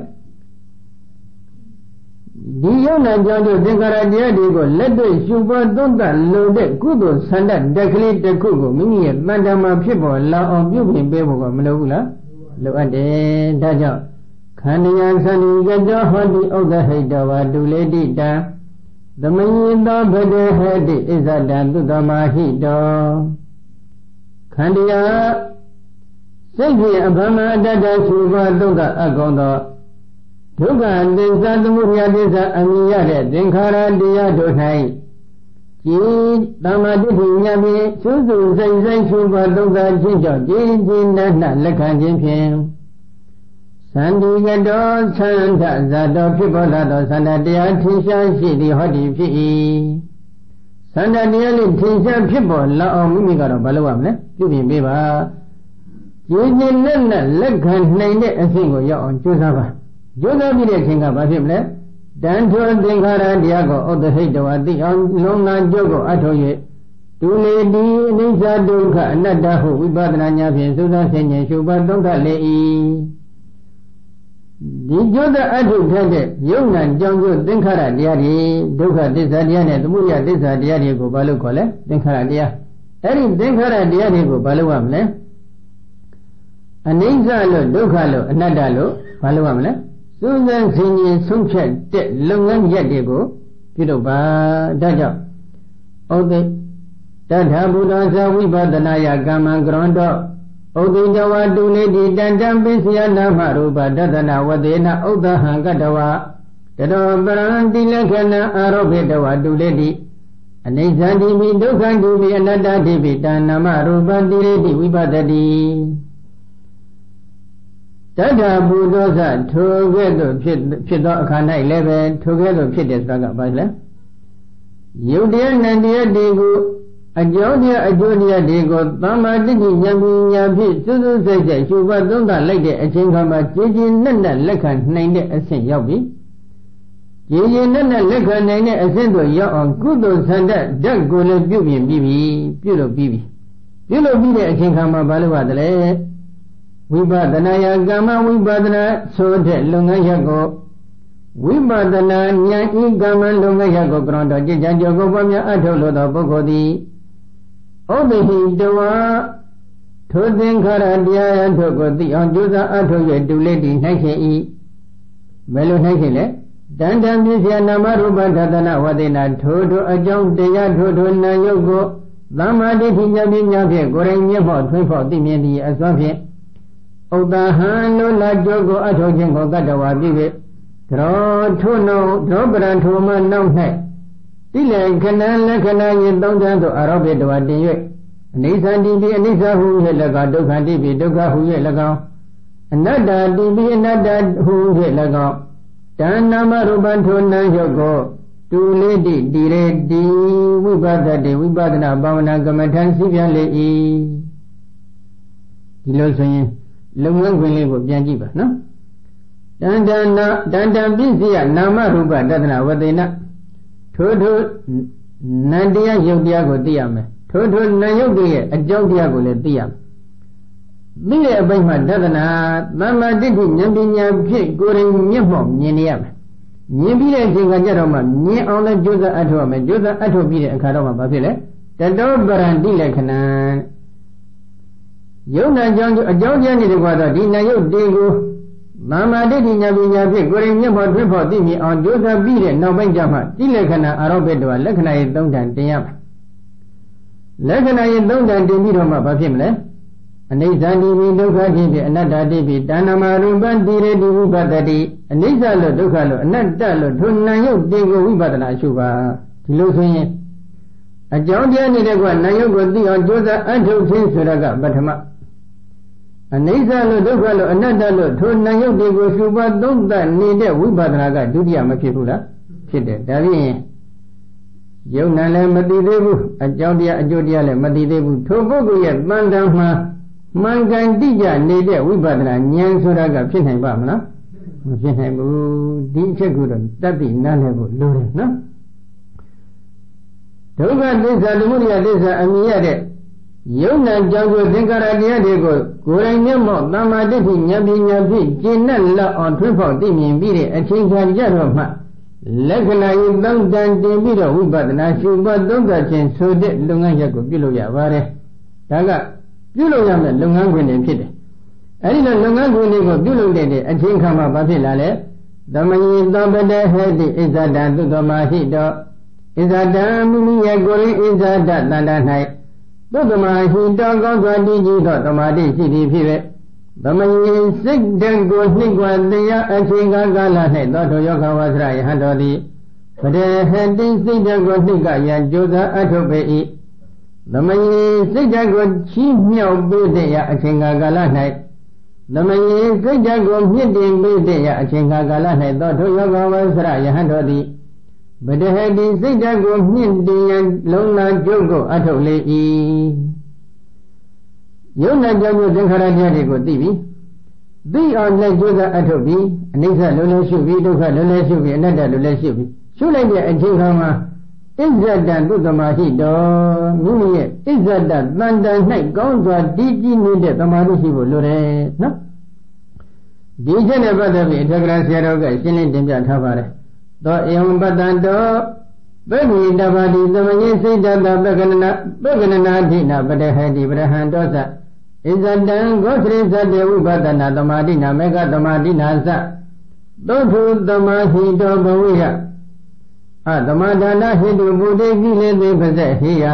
S1: ဒီယုံနာကြောင့်သင်္ခါရတရားတွေကိုလက်တွေ့ရှုပွားသုံးသပ်လို့တဲ့ကုသိုလ်ဆန္ဒတက်ကလေးတစ်ခုကိုမိမိရဲ့တန်တမှာဖြစ်ပေါ်လာအောင်ပြုပြင်ပေးဖို့ကမလိုဘူးလားလိုအပ်တယ်ဒါကြောင့်ခန္ဓာသန္တိကတောဟောတိဥဒ္ဒဟိတဝါဒုလေတိတံသမယိသောဗဒေဟတိဣဇဒံသုတမဟိတောခန္ဓာစိတ်ဖြင့်အဘမအတ္တရှုပွားသုံးသပ်အကောင်သောဒုက္ခသစ္စာသမုဒယသစ္စာအမြင်ရတဲ့သင်္ခါရတရားတို့၌ကြည်တမ္မာဒိဋ္ဌိဉာဏ်ဖြင့်သုစုစိတ်စိတ်ရှုပွားသုံးသပ်ခြင်းကြောင့်ကြည်ကြည်နက်နက်လက်ခံခြင်းဖြင့်သန္တိကတောသန္ဓဇာတောဖြစ်ပေါ်လာသောသန္ဓတရားထင်ရှားရှိသည်ဟောဒီဖြစ်၏သန္ဓတရားလေးထင်ရှားဖြစ်ပေါ်လာအောင်မိမိကတော့မလုပ်ရမလဲပြုပြင်ပေးပါကြည်ကြည်နက်နက်လက်ခံနိုင်တဲ့အဆင့်ကိုရောက်အောင်ကြိုးစားပါကြိုးစားပြီးတဲ့အချိန်ကဘာဖြစ်မလဲတန်ထိုသင်္ခါရတရားကိုဥဒ္ဒဟိတဝါသိအောင်လုံးလာကြုတ်ကိုအထောက်၍ဒုလေတိအနိစ္စဒုက္ခအနတ္တဟုဝိပဿနာဉာဏ်ဖြင့်သုသဆင်ញင်ရှုပါသုံးသပ်လေ၏ဒီကျိုးတဲ့အထုထက်တဲ့ယုံနာကြောင့်ကျိုးသင်္ခါရတရားတွေဒုက္ခသစ္စာတရားနဲ့သမုဒယသစ္စာတရားတွေကိုဘာလို့ခေါ်လဲသင်္ခါရတရားအဲ့ဒီသင်္ခါရတရားတွေကိုဘာလို့ရမလဲအနိစ္စလို့ဒုက္ခလို့အနတ္တလို့ဘာလို့ရမလဲစွမ်းစမ်းဆင်ခြင်ဆုံးဖြတ်တဲ့လုပ်ငန်းရပ်တွေကိုပြုလုပ်ပါဒါကြောင့်ဩသိတထာဘုဒ္ဓဇဝိပဿနာယကမ္မံကရွန်တောဩသိတဝတုလေတိတန္တံပိစယနာမရူပတတနာဝတေနဥဒ္ဒဟံကတဝတတောပရံတိလက္ခဏအာရောပိတဝတုလေတိအနိစ္စတိမိဒုက္ခတိမိအနတ္တတိပိတနာမရူပတိလေတိဝိပတတိတထာဘုဒ္ဓဇထိုကဲ့သို့ဖြစ်ဖြစ်သောအခါ၌လည်းပဲထိုကဲ့သို့ဖြစ်တဲ့ဆိုတာကဘာလဲယုတ်တရားနံတရားတွေကိုအကြောင်းတရားအကျိုးတရားတွေကိုသမ္မာတိဋ္ဌိဉာဏ်ပညာဖြင့်စွစွစိတ်စိတ်ရှုပတ်သုံးသပ်လိုက်တဲ့အချိန်ခါမှာကြည်ကြည်နက်နက်လက်ခံနိုင်တဲ့အဆင့်ရောက်ပြီကြည်ကြည်နက်နက်လက်ခံနိုင်တဲ့အဆင့်တို့ရောက်အောင်ကုသိုလ်ဆန္ဒဓာတ်ကိုလည်းပြုပြင်ပြီးပြီပြုလုပ်ပြီးပြီပြုလုပ်ပြီးတဲ့အချိန်ခါမှာဘာလို့ရသလဲဝိပဿနာယကမ္မဝိပဿနာဆိုတဲ့လုပ်ငန်းရပ်ကိုဝိပဿနာဉာဏ်ဤကမ္မလုပ်ငန်းရပ်ကိုကရောတော်ကြည်ကြံကြောကိုပွားများအထုတ်လို့သောပုဂ္ဂိုလ်သည်ဩဘိဟိတဝါထိုသင်္ခါရတရားတို့ကိုသိအောင်ကြိုးစားအထုတ်ရတူလေးတည်နိုင်ခြင်းဤဘယ်လိုနိုင်ခြင်းလဲတန်တံပြည့်စရာနာမရူပဒသနာဝတေနာထိုထိုအကြောင်းတရားထိုထိုနာယုတ်ကိုသမ္မာဒိဋ္ဌိဉာဏ်ပညာဖြင့်ကိုယ်တိုင်မျက်မှောက်ထွန်းဖော်သိမြင်သည့်အစွမ်းဖြင့်ဥဒ္ဒဟံလိုလာကြိုးကိုအထောက်ခြင်းကိုကတ္တဝါပြု၍သောထို့နောဒရောပရံထိုမနောက်၌တိလေခဏလက္ခဏာယင်သုံးတန်းသို့အာရောပိတဝါတင်၍အနိစ္စတိပိအနိစ္စဟု၍၎င်းဒုက္ခတိပိဒုက္ခဟု၍၎င်းအနတ္တတိပိအနတ္တဟု၍၎င်းတဏ္ဏမရူပံထိုနံယုတ်ကိုတူလေးတိတိရေတိဝိပဿတိဝိပဿနာဘာဝနာကမ္မထံစီပြန်လေ၏ဒီလိုဆိုရင်လုပ်ငန်းခွင်လေးကိုပြန်ကြည့်ပါနော်တန်တနာတန်တံပြည့်စည်ရနာမရူပတဒနာဝတေနထို့ထို့နန္တရားယုတ်တရားကိုသိရမယ်ထို့ထို့နံယုတ်ရဲ့အကြောင်းတရားကိုလည်းသိရမယ်သိတဲ့အပိုင်းမှာတဒနာသမ္မာဒိဋ္ဌိဉာဏ်ပညာဖြင့်ကိုယ်ရင်မျက်မှောက်မြင်နေရမယ်မြင်ပြီးတဲ့အချိန်ကကြတော့မှမြင်အောင်လည်းကြိုးစားအထောက်ရမယ်ကြိုးစားအထောက်ပြီးတဲ့အခါတော့မှဘာဖြစ်လဲတတောပရံတိလက္ခဏာယုံနာကြောင့်အကြောင်းတရားနေတဲ့ကွာတော့ဒီနာယုတ်တေကိုမာမာဒိဋ္ဌိညာပညာဖြင့်ကိုယ်ရင်မျက်မှောက်ထွန်းဖို့သိမြင်အောင်ကြိုးစားပြီးတဲ့နောက်ပိုင်းကျမှတိလက္ခဏာအာရောပိတ္တဝလက္ခဏာရဲ့သုံးတန်တင်ရမယ်လက္ခဏာရဲ့သုံးတန်တင်ပြီးတော့မှဘာဖြစ်မလဲအနိစ္စတိပိဒုက္ခတိပိအနတ္တတိပိတဏ္ဍမရူပံတိရတိဝိပတ္တိအနိစ္စလို့ဒုက္ခလို့အနတ္တလို့ထိုနာယုတ်တေကိုဝိပဿနာရှုပါဒီလိုဆိုရင်အကြောင်းတရားနေတဲ့ကွာနာယုတ်ကိုသိအောင်ကြိုးစားအထုတ်ခြင်းဆိုတာကပထမအနိစ္စလို့ဒုက္ခလို့အနတ္တလို့ထိုနာယုတ်တွေကိုရှုပါသုံးသပ်နေတဲ့ဝိပဿနာကဒုတိယမဖြစ်ဘူးလားဖြစ်တယ်ဒါဖြင့်ယုံနာလည်းမသိသေးဘူးအကြောင်းတရားအကျိုးတရားလည်းမသိသေးဘူးထိုပုဂ္ဂိုလ်ရဲ့တန်တန်မှာမှန်ကန်တိကျနေတဲ့ဝိပဿနာဉာဏ်ဆိုတာကဖြစ်နိုင်ပါမလားမဖြစ်နိုင်ဘူးဒီအချက်ကိုတော့တတ်သိနားလည်ဖို့လိုတယ်နော်ဒုက္ခသစ္စာသမုဒယသစ္စာအမြင်ရတဲ့ယုံနာကြောင့်ကိုသင်္ခါရတရားတွေကိုကိုယ်တိုင်မျက်မှောက်သမ္မာဒိဋ္ဌိဉာဏ်ပညာဖြင့်ကျင့်နဲ့လောက်အောင်ထွန်းဖောက်သိမြင်ပြီးတဲ့အချိန်ခါကြတော့မှလက္ခဏာယုသုံးတန်တင်ပြီးတော့ဝိပဿနာရှုမှတ်သုံးသပ်ခြင်းဆိုတဲ့လုပ်ငန်းရပ်ကိုပြုလုပ်ရပါတယ်ဒါကပြုလုပ်ရမယ့်လုပ်ငန်းခွင်တွေဖြစ်တယ်အဲဒီလိုလုပ်ငန်းခွင်တွေကိုပြုလုပ်တဲ့အချိန်ခါမှာဘာဖြစ်လာလဲသမယေသောပတေဟေတိဣဇဒံသုတမဟိတောဣဇဒံမိမိရဲ့ကိုယ်ရင်းဣဇဒတန္တ၌သုတမဟိတောကောင်းစွာတည်ကြည်သောသမာဓိရှိသည်ဖြစ်၍သမယေစိတ်တံကိုနှိကွာတရားအချိန်ကာလ၌သောတောယောဂဝါစရယဟန်တော်သည်ပတေဟတိစိတ်တံကိုနှိကရန်ကြိုးစားအထုတ်ပေ၏သမယေစိတ်တံကိုချီးမြှောက်ပေးတဲ့ရအချိန်ကာလ၌သမယေစိတ်တံကိုမြင့်တင်ပေးတဲ့ရအချိန်ကာလ၌သောတောယောဂဝါစရယဟန်တော်သည်ပတေဟတိစိတ်တံကိုမြင့်တင်ရန်လုံးလာကြုတ်ကိုအထုတ်လေ၏ယုံနာကြောင့်သင်္ခါရတရားတွေကိုသိပြီသိအောင်လက်ကျိုးစားအထုတ်ပြီးအနိစ္စလုံးလုံးရှုပြီးဒုက္ခလုံးလုံးရှုပြီးအနတ္တလုံးလုံးရှုပြီးရှုလိုက်တဲ့အချိန်ခါမှာဣဇဒံသုတမဟိတောမိမိရဲ့ဣဇဒတန်တန်၌ကောင်းစွာတည်ကြည်နေတဲ့သမာဓိရှိဖို့လိုတယ်နော်ဒီချက်နဲ့ပတ်သက်ပြီးအထက်ကရာဆရာတော်ကရှင်းလင်းတင်ပြထားပါတယ်သောဧဝံပတ္တံတောပဂိတဘာတိသမယေစိတ်တတပကနနာပကနနာဓိနာပတေဟတိပရဟံတောသဣဇတံဂောသရိသတေဝိပဒနာသမာဓိနာမေဃသမာဓိနာသသောထုသမာဟိတောဘဝိယအသမဒါနဟိတုဘုဒ္ဓကိလေသေပဇေဟိယ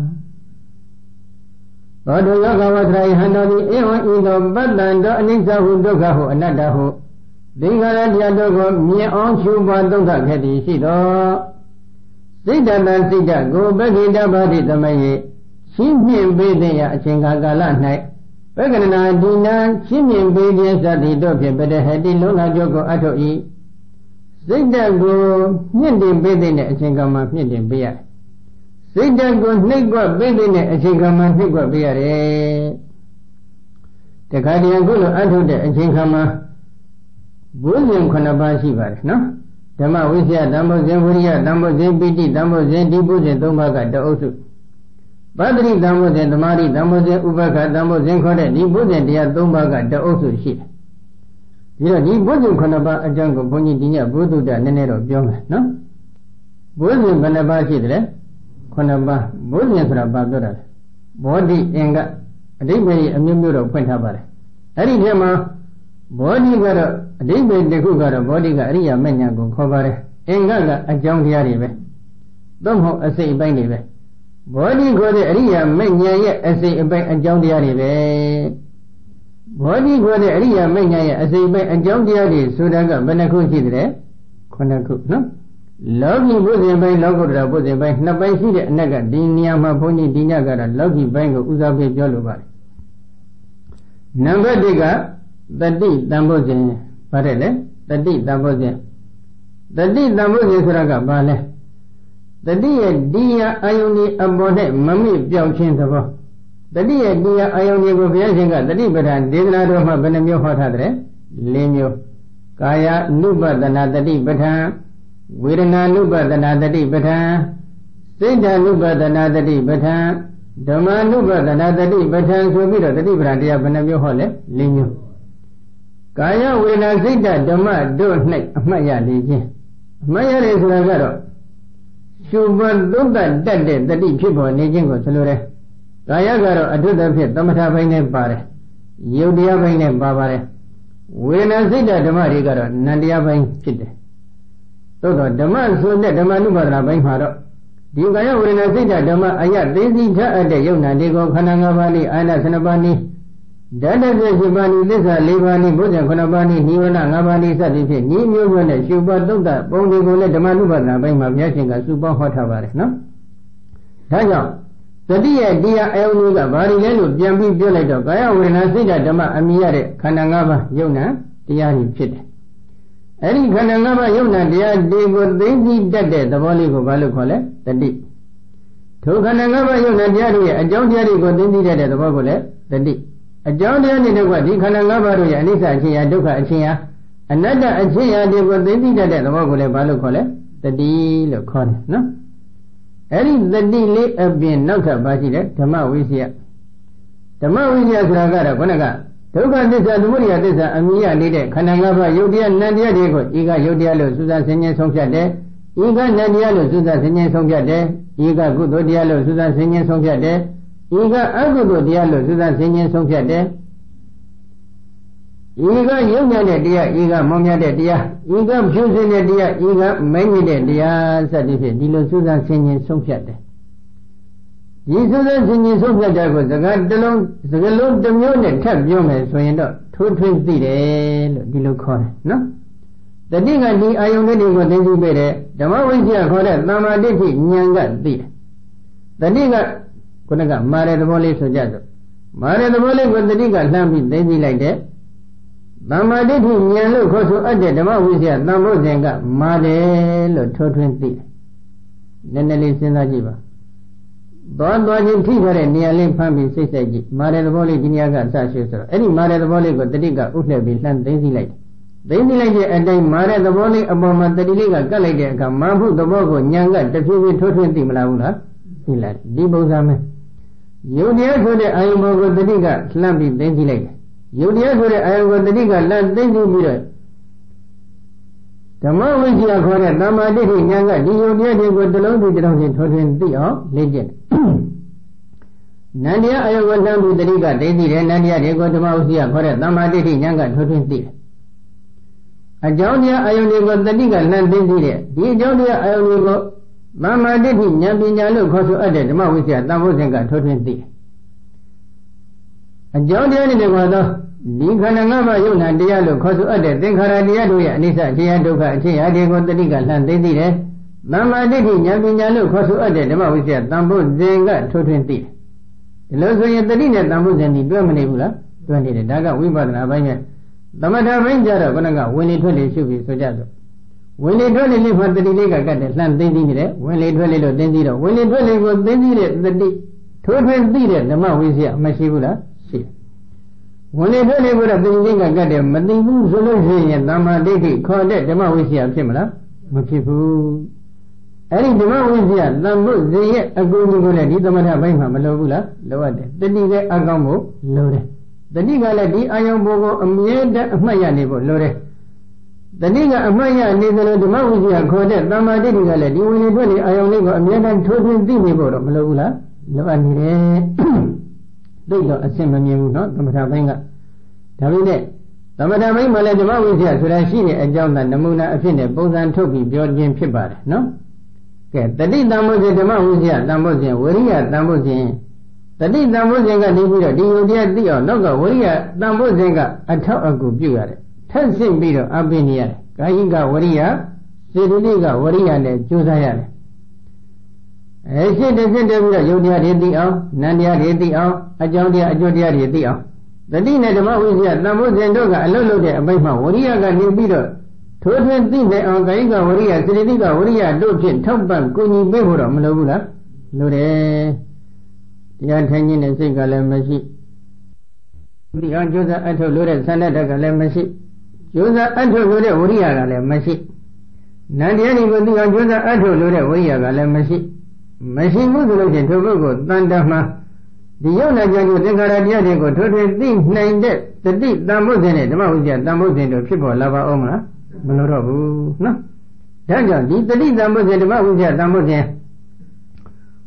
S1: သောတုယောဂဝထရဟန္တောတိဧဝံဤသောပတ္တံတောအနိစ္စဟုဒုက္ခဟုအနတ္တဟုသင်္ခါရတရားတို့ကိုမြင်အောင်ရှုပွားသုံးသပ်ခဲ့သည်ရှိသောစိတ်တတန်စိတ်တကိုပဂိတဘာတိသမယေရှင်းမြင်ပေးတဲ့အချိန်ကာလ၌ပဂဏနာဒီနာရှင်းမြင်ပေးခြင်းစသည်တို့ဖြင့်ပတေဟတိလုံးလာကြကိုအထုတ်၏စိတ်တကိုမြင့်တင်ပေးတဲ့အချိန်ကာမှာမြင့်တင်ပေးရတယ်စိတ်တကိုနှိပ်ကွက်ပေးတဲ့အချိန်ကာမှာနှိပ်ကွက်ပေးရတယ်တခါတည်းခုလိုအထုတ်တဲ့အချိန်ကာမှာဘုရင်ခုနှစ်ပါးရှိပါတယ်နော်ဓမ္မဝိဇ္ဇာဓမ္မဇင်ဝိရိယဓမ္မဇင်ပိဋိဓမ္မဇင်ဒီဘုဇင်သုံးပါးကတအုပ်စုပတ္တိဓမ္မဇင်သမာဓိဓမ္မဇင်ဥပက္ခဓမ္မဇင်ခေါ်တဲ့ဒီဘုဇင်တရားသုံးပါးကတအုပ်စုရှိတယ်ပြီးတော့ဒီဘုဇင်ခုနှစ်ပါးအကြောင်းကိုဘုန်းကြီးဒီညဘုဒ္ဓတနည်းနည်းတော့ပြောမယ်နော်ဘုဇင်ဘယ်နှပါးရှိတယ်လဲခုနှစ်ပါးဘုဇင်ဆိုတာဘာပြောတာလဲဘောဓိအင်္ဂအဓိပ္ပာယ်အမျိုးမျိုးတော့ဖွင့်ထားပါတယ်အဲ့ဒီထဲမှာဘောဓိကတော့အဓိပ္ပာယ်တစ်ခုကတော့ဘောဓိကအရိယာမဉ္ဇဉ်ကိုခေါ်ပါတယ်အင်္ဂကအကြောင်းတရားတွေပဲသို့မဟုတ်အစိတ်အပိုင်းတွေပဲဘောဓိခေါ်တဲ့အရိယာမဉ္ဇဉ်ရဲ့အစိတ်အပိုင်းအကြောင်းတရားတွေပဲဘောဓိခေါ်တဲ့အရိယာမဉ္ဇဉ်ရဲ့အစိတ်အပိုင်းအကြောင်းတရားတွေဆိုတာကဘယ်နှခုရှိသလဲခုနှစ်ခုနော်လောကီဘုဇင်ပိုင်းလောကုတ္တရာဘုဇင်ပိုင်းနှစ်ပိုင်းရှိတဲ့အနက်ကဒီနေရာမှာဘုန်းကြီးဒီညကတော့လောကီပိုင်းကိုဦးစားပေးပြောလိုပါတယ်နံပါတ်တစ်ကတတိတံဘုဇင်ပါတယ်လေတတိတံဘုဇင်တတိတံဘုဇင်ဆိုတာကဘာလဲတတိရဲ့ဒီယအာယုန်ဒီအပေါ်နဲ့မမိပြောင်းခြင်းသဘောတတိရဲ့ဒီယအာယုန်ဒီကိုဘုရားရှင်ကတတိပဌာန်ဒေသနာတော်မှာဘယ်နှမျိုးဟောထားတယ်၄မျိုးကာယ ानु ပဒနာတတိပဌာန်ဝေဒနာ ानु ပဒနာတတိပဌာန်စိတ်ဓာ ानु ပဒနာတတိပဌာန်ဓမ္မ ानु ပဒနာတတိပဌာန်ဆိုပြီးတော့တတိပဌာန်တရားဘယ်နှမျိုးဟောလဲ၄မျိုးကာယဝေဒနာစိတ်ဓမ္မတို့၌အမှတ်ရလေခြင်းအမှတ်ရတယ်ဆိုတာကတော့ရှုပ်ပွားသုံးသပ်တတ်တဲ့တတိဖြစ်ပေါ်နေခြင်းကိုဆိုလိုတယ်ကာယကတော့အထုသဖြင့်သမထဘိုင်းနဲ့ပါတယ်ယုတ်တရားဘိုင်းနဲ့ပါပါတယ်ဝေဒနာစိတ်ဓာတ်ဓမ္မတွေကတော့နံတရားဘိုင်းဖြစ်တယ်သို့တော့ဓမ္မဆိုတဲ့ဓမ္မနုပါဒနာဘိုင်းမှာတော့ဒီကာယဝေဒနာစိတ်ဓာတ်ဓမ္မအယသိသိထအပ်တဲ့ယုတ်နာတွေကိုခန္ဓာ၅ပါးနဲ့အာနာ၁၂ပါးနဲ့ဓာတ်တစ်ပြည့်ပါးနဲ့သစ္စာ၄ပါးနဲ့ဘုဇ္ဇခုနှစ်ပါးနဲ့နိဝရဏ၅ပါးနဲ့စသည်ဖြင့်ဤမျိုးမျိုးနဲ့ရှုပွားသုတ်တပုံတွေကိုလည်းဓမ္မနုပါဒနာဘိုင်းမှာဘုရားရှင်ကစုပေါင်းဟောထားပါတယ်နော်ဒါကြောင့်သတိရဲ့တရားအယုံကြီးကဘာတွေလဲလို့ပြန်ပြီးပြောလိုက်တော့ကာယဝေဒနာစိတ်ဓာတ်ဓမ္မအမိရတဲ့ခန္ဓာ၅ပါးယုံနာတရားတွေဖြစ်တယ်အဲ့ဒီခန္ဓာ၅ပါးယုံနာတရားတွေကိုသိသိတတ်တဲ့သဘောလေးကိုဘာလို့ခေါ်လဲတတိထိုခန္ဓာ၅ပါးယုံနာတရားတွေရဲ့အကြောင်းတရားတွေကိုသိသိတတ်တဲ့သဘောကိုလည်းတတိအကြောင်းတရားတွေတော့ကဒီခန္ဓာ၅ပါးတို့ရဲ့အနိစ္စအချင်းရာဒုက္ခအချင်းရာအနတ္တအချင်းရာတွေကိုသိသိတတ်တဲ့သဘောကိုလည်းဘာလို့ခေါ်လဲတတိလို့ခေါ်တယ်နော်အဲ့ဒီတတိလေးအပြင်နောက်ထပ်ပါရှိတယ်ဓမ္မဝိစီယဓမ္မဝိစီယဆိုတာကတော့ခொနကဒုက္ခသစ္စာသမုဒယသစ္စာအမြင်ရနေတဲ့ခန္ဓာ၅ပါးယုတ်တရားနံတရားတွေကိုဤကယုတ်တရားလို့စူးစမ်းဆင်ခြင်ဆုံးဖြတ်တယ်ဤကနံတရားလို့စူးစမ်းဆင်ခြင်ဆုံးဖြတ်တယ်ဤကကုသိုလ်တရားလို့စူးစမ်းဆင်ခြင်ဆုံးဖြတ်တယ်ဤကအကုသိုလ်တရားလို့စူးစမ်းဆင်ခြင်ဆုံးဖြတ်တယ်ဤကယုံညာတဲ့တရားဤကမောင်မြတ်တဲ့တရားဤကဖြူစင်တဲ့တရားဤကမိမ့်မြတဲ့တရားစသည်ဖြင့်ဒီလိုစူးစမ်းဆင်ခြင်ဆုံးဖြတ်တယ်ဒီစူးစမ်းဆင်ခြင်ဆုံးဖြတ်တဲ့ကိုစကားတစ်လုံးစကားလုံးတစ်မျိုးနဲ့ထပ်ပြောမယ်ဆိုရင်တော့ထိုးထွင်းသိတယ်လို့ဒီလိုခေါ်တယ်နော်တတိကဒီအာယုန်လေးတွေကိုသိသိပေးတယ်ဓမ္မဝိဇ္ဇာခေါ်တဲ့သမ္မာဒိဋ္ဌိဉာဏ်ကသိတယ်တတိကခုနကမာရတဲ့သဘောလေးဆိုကြဆိုမာရတဲ့သဘောလေးကိုတတိကလှမ်းပြီးသိသိလိုက်တယ်သမ္မာဒိဋ္ဌိဉာဏ်လို့ခေါ်ဆိုအပ်တဲ့ဓမ္မဝိဇ္ဇာသံဖို့စဉ်ကမာတယ်လို့ထိုးထွင်းသိတယ်နည်းနည်းလေးစဉ်းစားကြည့်ပါသွားသွားချင်းထိခဲ့တဲ့နေရာလေးဖမ်းပြီးစိတ်ဆက်ကြည့်မာရတဲ့သဘောလေးဒီနေရာကစရှုဆိုတော့အဲ့ဒီမာရတဲ့သဘောလေးကိုတတိကဥလှည့်ပြီးလှမ်းသိသိလိုက်တယ်သိသိလိုက်တဲ့အတိုင်းမာရတဲ့သဘောလေးအပေါ်မှာတတိလေးကကတ်လိုက်တဲ့အခါမာဖို့သဘောကိုဉာဏ်ကတဖြည်းဖြည်းထိုးထွင်းသိမလားဘူးလားသိလိုက်ဒီပုံစံမဲ့ယုတ်တရားဆိုတဲ့အာယုံဘောကိုတတိကလှမ်းပြီးသိသိလိုက်တယ်ယုတ်တရားဆိုတဲ့အာယုံကိုတတိကလှမ်းသိသိပြီးတော့ဓမ္မဝိဇ္ဇာခေါ်တဲ့သမ္မာဒိဋ္ဌိဉာဏ်ကဒီယုတ်တရားတွေကိုတစ်လုံးတစ်လုံးချင်းထိုးထွင်းသိအောင်လေ့ကျင့်နန္တရားအာယုကိုလှမ်းပြီးတတိကသိသိတယ်နန္တရားတွေကိုဓမ္မဝိဇ္ဇာခေါ်တဲ့သမ္မာဒိဋ္ဌိဉာဏ်ကထိုးထွင်းသိတယ်အကြောင်းတရားအာယုတွေကိုတတိကလှမ်းသိသိတယ်ဒီအကြောင်းတရားအာယုတွေကိုသမ္မာဒိဋ္ဌိဉာဏ်ပညာလို့ခေါ်ဆိုအပ်တဲ့ဓမ္မဝိဇ္ဇာသံဖို့စဉ်ကထိုးထွင်းသိတယ်အကြောင်းတရားတွေကတော့ဒီခန္ဓာ၅ပါးယုံနာတရားလို့ခေါ်ဆိုအပ်တဲ့သင်္ခါရတရားတို့ရဲ့အနိစ္စအခြေယဒုက္ခအခြေယတွေကိုတတိကလှမ်းသိသိတယ်။သမ္မာဒိဋ္ဌိဉာဏ်ပညာလို့ခေါ်ဆိုအပ်တဲ့ဓမ္မဝိဇ္ဇာသံဖို့စဉ်ကထိုးထွင်းသိတယ်။ဒီလိုဆိုရင်တတိနဲ့သံဖို့စဉ်ဒီတွဲမနေဘူးလား။တွဲနေတယ်ဒါကဝိပဿနာပိုင်းနဲ့သမထဘိန်းကြတော့ခဏကဝင်လေထွက်လေရှုပြီးဆိုကြဆိုဝင်လေထွက်လေလေးမှတတိလေးကကတ်တယ်လှမ်းသိသိနေတယ်ဝင်လေထွက်လေလို့သိသိတော့ဝင်လေထွက်လေကိုသိသိတဲ့တတိထိုးထွင်းသိတဲ့ဓမ္မဝိဇ္ဇာမရှိဘူးလားရှိတယ်ဝင်လေထွက်လေကိုတော့သိသိကကတ်တယ်မသိဘူးဆိုလို့ရှိရင်သမ္မာဒိဋ္ဌိခေါ်တဲ့ဓမ္မဝိဇ္ဇာဖြစ်မလားမဖြစ်ဘူးအဲ့ဒီဓမ္မဝိဇ္ဇာသံဖို့ဇေရဲ့အကူအညီကိုလည်းဒီသမထဘိန်းမှာမလိုဘူးလားလိုအပ်တယ်တတိပဲအကောင်းဖို့လိုတယ်တတိကလည်းဒီအာယုံဘုံကိုအမြဲတမ်းအမှတ်ရနေဖို့လိုတယ်တတိကအမှတ်ရနေသလိုဓမ္မဝိဇ္ဇာခေါ်တဲ့သမ္မာဒိဋ္ဌိကလည်းဒီဝင်လေထွက်လေအာယုံလေးကိုအမြဲတမ်းထိုးထွင်းသိနေဖို့တော့မလိုဘူးလားလိုအပ်နေတယ်သိတော့အဆင်မမြင်ဘူးနော်သမထဘိန်းကဒါပေမဲ့သမထဘိန်းမှာလည်းဓမ္မဝိဇ္ဇာဆိုတာရှိတဲ့အကြောင်းသာနမူနာအဖြစ်နဲ့ပုံစံထုတ်ပြီးပြောခြင်းဖြစ်ပါတယ်နော်ကဲတတိတံမို့စဉ်ဓမ္မဝိဇ္ဇာတံမို့စဉ်ဝရိယတံမို့စဉ်တတိတံမို့စဉ်ကနေပြီးတော့ဒီယုတ်တရားသိအောင်နောက်ကဝရိယတံမို့စဉ်ကအထောက်အကူပြုရတယ်ထက်ဆင့်ပြီးတော့အပိနေရတယ်ကာယိကဝရိယစေတသိကဝရိယနဲ့ကြိုးစားရတယ်အဲရှင်းတဲ့ရှင်းတဲ့ပြီးတော့ယုတ်တရားတွေသိအောင်နန္တရားတွေသိအောင်အကြောင်းတရားအကျိုးတရားတွေသိအောင်တတိနဲ့ဓမ္မဝိဇ္ဇာတံမို့စဉ်တို့ကအလုတ်လုတ်တဲ့အပိုင်းမှာဝရိယကနေပြီးတော့ထိုးထွင်းသိနိုင်အောင်ကာယိကဝရိယစေတသိကဝရိယတို့ဖြင့်ထောက်ပံ့ကူညီပေးဖို့တော့မလိုဘူးလားလိုတယ်တရားထိုင်ခြင်းနဲ့စိတ်ကလည်းမရှိဒီအောင်ကြိုးစားအထုတ်လို့တဲ့ဆန္ဒတက်ကလည်းမရှိကြိုးစားအထုတ်လို့တဲ့ဝရိယကလည်းမရှိနန္တရားတွေကိုဒီအောင်ကြိုးစားအထုတ်လို့တဲ့ဝရိယကလည်းမရှိမရှိဘူးဆိုလို့ချင်းထိုပုဂ္ဂိုလ်တန်တမှာဒီယုံနာကြံကိုသင်္ခါရတရားတွေကိုထိုးထွင်းသိနိုင်တဲ့တတိတံမို့စဉ်နဲ့ဓမ္မဝိဇ္ဇာတံမို့စဉ်တို့ဖြစ်ပေါ်လာပါအောင်မလားမလိုတော့ဘူးနော်ဒါကြောင့်ဒီတတိတံမို့စဉ်ဓမ္မဝိဇ္ဇာတံမို့စဉ်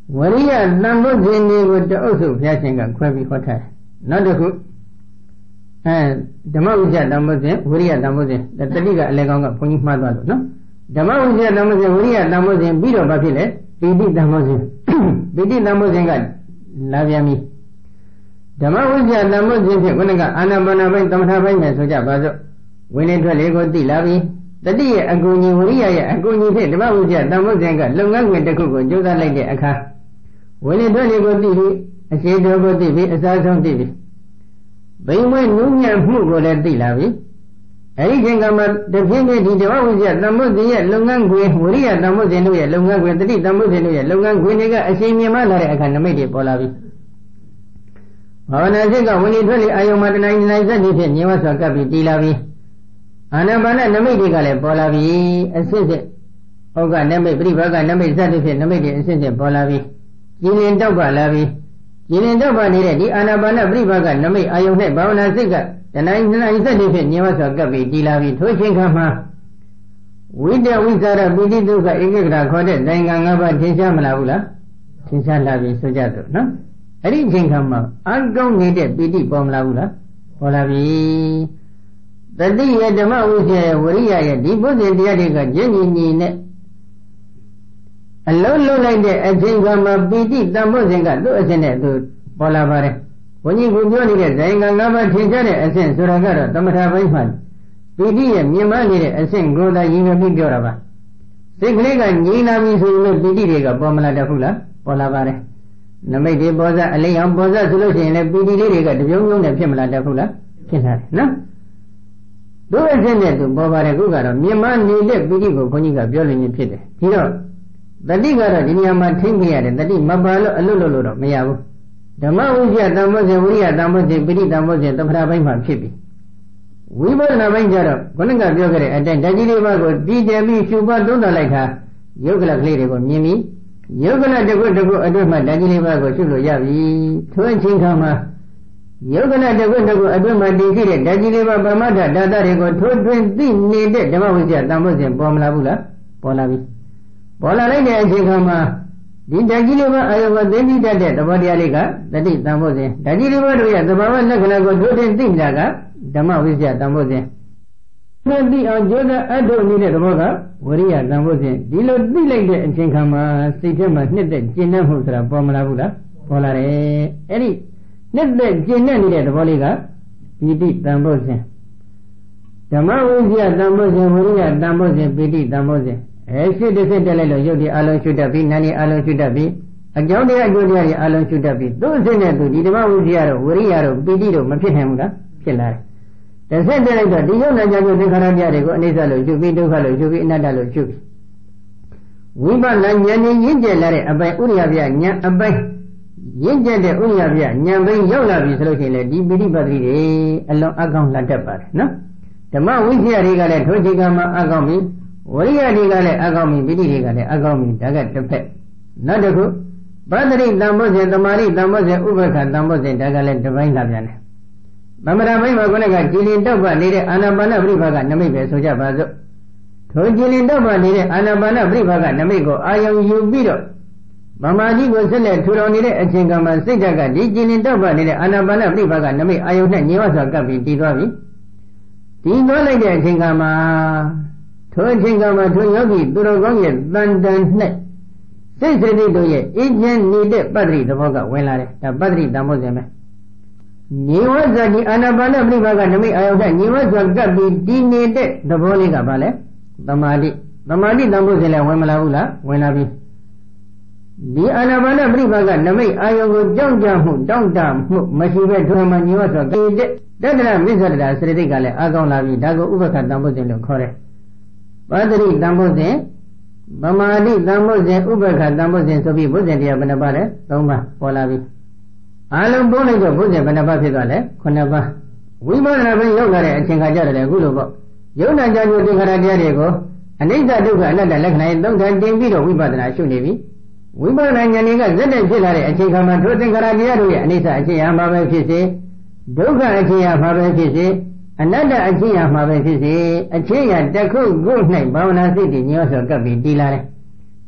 S1: ဝရိယတန်ဖို့စဉ်တွေကိုတအုပ်စုဘုရားရှင်ကခွဲပြီးဟောထားတယ်နောက်တစ်ခုအဲဓမ္မဝိဇ္ဇတန်ဖို့စဉ်ဝရိယတန်ဖို့စဉ်တတိကအလဲကောင်းကဘုန်းကြီးမှားသွားလို့နော်ဓမ္မဝိဇ္ဇတန်ဖို့စဉ်ဝရိယတန်ဖို့စဉ်ပြီးတော့ဘာဖြစ်လဲပိဋိတန်ဖို့စဉ်ပိဋိတန်ဖို့စဉ်ကလာပြန်ပြီဓမ္မဝိဇ္ဇတန်ဖို့စဉ်ဖြင့်ခုနကအာနာပါနပိုင်းသမထပိုင်းနဲ့ဆိုကြပါစို့ဝင်လေထွက်လေကိုသိလာပြီတတိရဲ့အကူညီဝရိယရဲ့အကူညီဖြင့်ဓမ္မဝိဇ္ဇတန်ဖို့စဉ်ကလုပ်ငန်းဝင်တစ်ခုကိုကြိုးစားလိုက်တဲ့အခါဝင်လေထွက်လေကိုသိပြီအရှိတော်ကိုသိပြီအစားဆုံးသိပြီဘိမွေနုညံ့မှုကိုလည်းသိလာပြီအဲဒီချိန်ကမှတဖြည်းဖြည်းဒီဓမ္မဝိဇ္ဇတန်ဖို့စဉ်ရဲ့လုပ်ငန်းခွင်ဝရိယတန်ဖို့စဉ်တို့ရဲ့လုပ်ငန်းခွင်တတိတန်ဖို့စဉ်တို့ရဲ့လုပ်ငန်းခွင်တွေကအရှိန်မြင့်လာတဲ့အခါနမိတ်တွေပေါ်လာပြီဘာဝနာစိတ်ကဝင်လေထွက်လေအာယုံမှာတဏှာဉာဏ်စက်တွေဖြင့်ဉာဏ်ဝတ်စွာကပ်ပြီးတည်လာပြီအာနာပါနနမိတ်တွေကလည်းပေါ်လာပြီအစစ်စစ်ဩကနမိတ်ပြိဘာကနမိတ်စက်တွေဖြင့်နမိတ်တွေအစစ်စစ်ပေါ်လာပြီကြည်လင်တောက်ပါလာပြီကြည်လင်တောက်ပါနေတဲ့ဒီအာနာပါနပြိဘာကနမိတ်အာယုံနဲ့ဘာဝနာစိတ်ကတဏှာဉာဏ်စက်တွေဖြင့်ဉာဏ်ဝတ်စွာကပ်ပြီးတည်လာပြီထိုချိန်ခါမှာဝိတ္တဝိသရပိဋိဒုက္ခဧကဂရခေါ်တဲ့နိုင်ငံ၅ပါးထင်ရှားမလားဘူးလားထင်ရှားလာပြီဆိုကြစို့နော်အဲ့ဒီချိန်ခါမှာအကောင်းနေတဲ့ပိဋိပေါ်မလာဘူးလားပေါ်လာပြီတတိယဓမ္မဝိဇ္ဇရဲ့ဝရိယရဲ့ဒီဘုဇင်တရားတွေကကျင့်ညီညီနဲ့အလုံးလုံးလိုက်တဲ့အချိန်ခါမှာပိဋိတန်ဖို့စဉ်ကသူ့အစဉ်နဲ့သူပေါ်လာပါတယ်ဘုန်းကြီးကပြောနေတဲ့ဇိုင်ငံ၅ပါးထင်ရှားတဲ့အစဉ်ဆိုတာကတော့သမထပိုင်းမှာပိဋိရဲ့မြင်မနေတဲ့အစဉ်ကိုသာရည်ရွယ်ပြီးပြောတာပါစိတ်ကလေးကငြိမ်းလာပြီဆိုရင်ပိဋိတွေကပေါ်မလာတတ်ဘူးလားပေါ်လာပါတယ်နမိတ်တွေပေါ်စားအလိမ်အောင်ပေါ်စားဆိုလို့ရှိရင်လည်းပီတိလေးတွေကတပြုံးပြုံးနဲ့ဖြစ်မလာတတ်ဘူးလားဖြစ်လာတယ်နော်သူ့အစဉ်နဲ့သူပေါ်ပါတယ်ခုကတော့မြင်မနေတဲ့ပီတိကိုဘုန်းကြီးကပြောလို့ဖြစ်တယ်ဒီတော့တတိကတော့ဒီနေရာမှာထိမ့်ပြရတယ်တတိမပါလို့အလွတ်လွတ်လို့တော့မရဘူးဓမ္မဝိဇ္ဇတန်ဖို့စဉ်ဝိရိယတန်ဖို့စဉ်ပိဋိတန်ဖို့စဉ်သမထပိုင်းမှာဖြစ်ပြီဝိပဿနာပိုင်းကျတော့ခုနကပြောခဲ့တဲ့အတိုင်းဓာတ်ကြီးလေးပါးကိုတည်တယ်ပြီးရှုပွားသုံးသပ်လိုက်တာယုတ်ကလကလေးတွေကိုမြင်ပြီးယုတ်ကလတစ်ခုတစ်ခုအတွင်းမှာဓာတ်ကြီးလေးပါးကိုရှုလို့ရပြီထိုအချိန်ခါမှာယုတ်ကလတစ်ခုတစ်ခုအတွင်းမှာတည်ရှိတဲ့ဓာတ်ကြီးလေးပါးပမဒ္ဒဓာတ်တွေကိုထိုးတွင်းသိနေတဲ့ဓမ္မဝိဇ္ဇတန်ဖို့စဉ်ပေါ်မလာဘူးလားပေါ်လာပြီပေါ်လာလိုက်တဲ့အချိန်ခါမှာဒီဓာတ်ကြီးလေးပါးအာယုံကိုသိသိတတ်တဲ့သဘောတရားလေးကတတိတန်ဖို့စဉ်ဓာတ်ကြီးလေးပါးတို့ရဲ့သဘာဝလက္ခဏာကိုထိုးတွင်းသိတာကဓမ္မဝိဇ္ဇတန်ဖို့စဉ်သိသိအောင်ကြိုးစားအထုတ်နေတဲ့သဘောကဝရိယတန်ဖို့စဉ်ဒီလိုသိလိုက်တဲ့အချိန်ခါမှာစိတ်ထဲမှာနှစ်သက်ကျဉ်းနှံ့မှုဆိုတာပေါ်မလာဘူးလားပေါ်လာတယ်အဲ့ဒီနှစ်သက်ကျဉ်းနှံ့နေတဲ့သဘောလေးကပိဋိတန်ဖို့စဉ်ဓမ္မဝိဇ္ဇတန်ဖို့စဉ်ဝရိယတန်ဖို့စဉ်ပိဋိတန်ဖို့စဉ်အဲရှိတဲ့စိတ်တက်လိုက်လို့ရုပ်ဒီအလုံးရှုတတ်ပြီးနာနေအလုံးရှုတတ်ပြီးအကြောင်းတရားအကျိုးတရားတွေအလုံးရှုတတ်ပြီးသူ့အစိနဲ့သူဒီဓမ္မဝိဇ္ဇတော့ဝရိယတော့ပိဋိတော့မဖြစ်နိုင်ဘူးလားဖြစ်လာတယ်တစ်ဆက်တည်းလိုက်တော့ဒီယုံနာကြတဲ့သင်္ခါရတရားတွေကိုအနိစ္စလို့ရှုပြီးဒုက္ခလို့ရှုပြီးအနတ္တလို့ရှုပြီးဝိပဿနာဉာဏ်နဲ့ရင့်ကျက်လာတဲ့အပိုင်းဥရိယပြဉာဏ်အပိုင်းရင့်ကျက်တဲ့ဥရိယပြဉာဏ်ပိုင်းရောက်လာပြီဆိုလို့ရှိရင်လေဒီပိဋိပတ်တိတွေအလုံးအကောင်းလာတတ်ပါတယ်နော်ဓမ္မဝိဇ္ဇတွေကလည်းထိုချိန်ကမှအကောင်းပြီဝရိယတွေကလည်းအကောင်းပြီပိဋိတွေကလည်းအကောင်းပြီဒါကတစ်ဖက်နောက်တစ်ခုပတ္တိတံဘောဇဉ်သမာဓိတံဘောဇဉ်ဥပ္ပခတံဘောဇဉ်ဒါကလည်းတစ်ပိုင်းလာပြန်တယ်သမထပိုင်းမှာခုနကကြည်လင်တောက်ပနေတဲ့အာနာပါနပရိဘာကနမိတ်ပဲဆိုကြပါစို့ထိုကြည်လင်တောက်ပနေတဲ့အာနာပါနပရိဘာကနမိတ်ကိုအာယုံယူပြီးတော့ဗမာကြီးကိုဆက်လက်ထူထောင်နေတဲ့အချိန်ကမှစိတ်ဓာတ်ကဒီကြည်လင်တောက်ပနေတဲ့အာနာပါနပရိဘာကနမိတ်အာယုံနဲ့ညီဝစွာကပ်ပြီးတည်သွားပြီတည်သွားလိုက်တဲ့အချိန်ကမှထိုအချိန်ကမှထိုယောဂီသူတော်ကောင်းရဲ့တန်တန်၌စိတ်စိတ်တို့ရဲ့အကျဉ်းနေတဲ့ပတ္တိသဘောကဝင်လာတယ်ဒါပတ္တိတံဘောဇဉ်ပဲညီဝဇ္ဇတိအာနာပါနပရိဘာကနမိတ်အာယုနဲ့ညီဝဇ္ဇကပ်ပြီးတည်နေတဲ့သဘောလေးကဘာလဲသမာဓိသမာဓိတန်ဖို့စဉ်လဲဝင်မလာဘူးလားဝင်လာပြီဒီအာနာပါနပရိဘာကနမိတ်အာယုကိုကြောက်ကြမှုတောင့်တမှုမရှိပဲဒုမညီဝဇ္ဇကပ်တဲ့တတ္တရမိစ္ဆဒရာစရတိတ်ကလည်းအာကောင်းလာပြီဒါကိုဥပ္ပခတန်ဖို့စဉ်လို့ခေါ်တယ်ပတ္တိတန်ဖို့စဉ်ဗမာတိတန်ဖို့စဉ်ဥပ္ပခတန်ဖို့စဉ်ဆိုပြီးဘုဇင်တရားဘယ်နှပါလဲသုံးပါပေါ်လာပြီအလုံးပုံးလိုက်တော့ဘုဇင်ဘယ်နှပါဖြစ်သွားလဲခုနှစ်ပါဝိပဿနာပိုင်းရောက်လာတဲ့အချိန်ခါကျတော့လေအခုလိုပေါ့ယုံနာကြညုသင်္ခါရတရားတွေကိုအနိစ္စဒုက္ခအနတ္တလက္ခဏာရဲ့သုံးဌာန်တင်ပြီးတော့ဝိပဿနာရှုနေပြီဝိပဿနာဉာဏ်တွေကဇက်တဲ့ဖြစ်လာတဲ့အချိန်ခါမှာထိုသင်္ခါရတရားတို့ရဲ့အနိစ္စအချင်းအမှာပဲဖြစ်စေဒုက္ခအချင်းအမှာပဲဖြစ်စေအနတ္တအချင်းအမှာပဲဖြစ်စေအချင်းရတစ်ခုခု၌ဘာဝနာစိတ်တည်ညောဆိုကပ်ပြီးတည်လာတယ်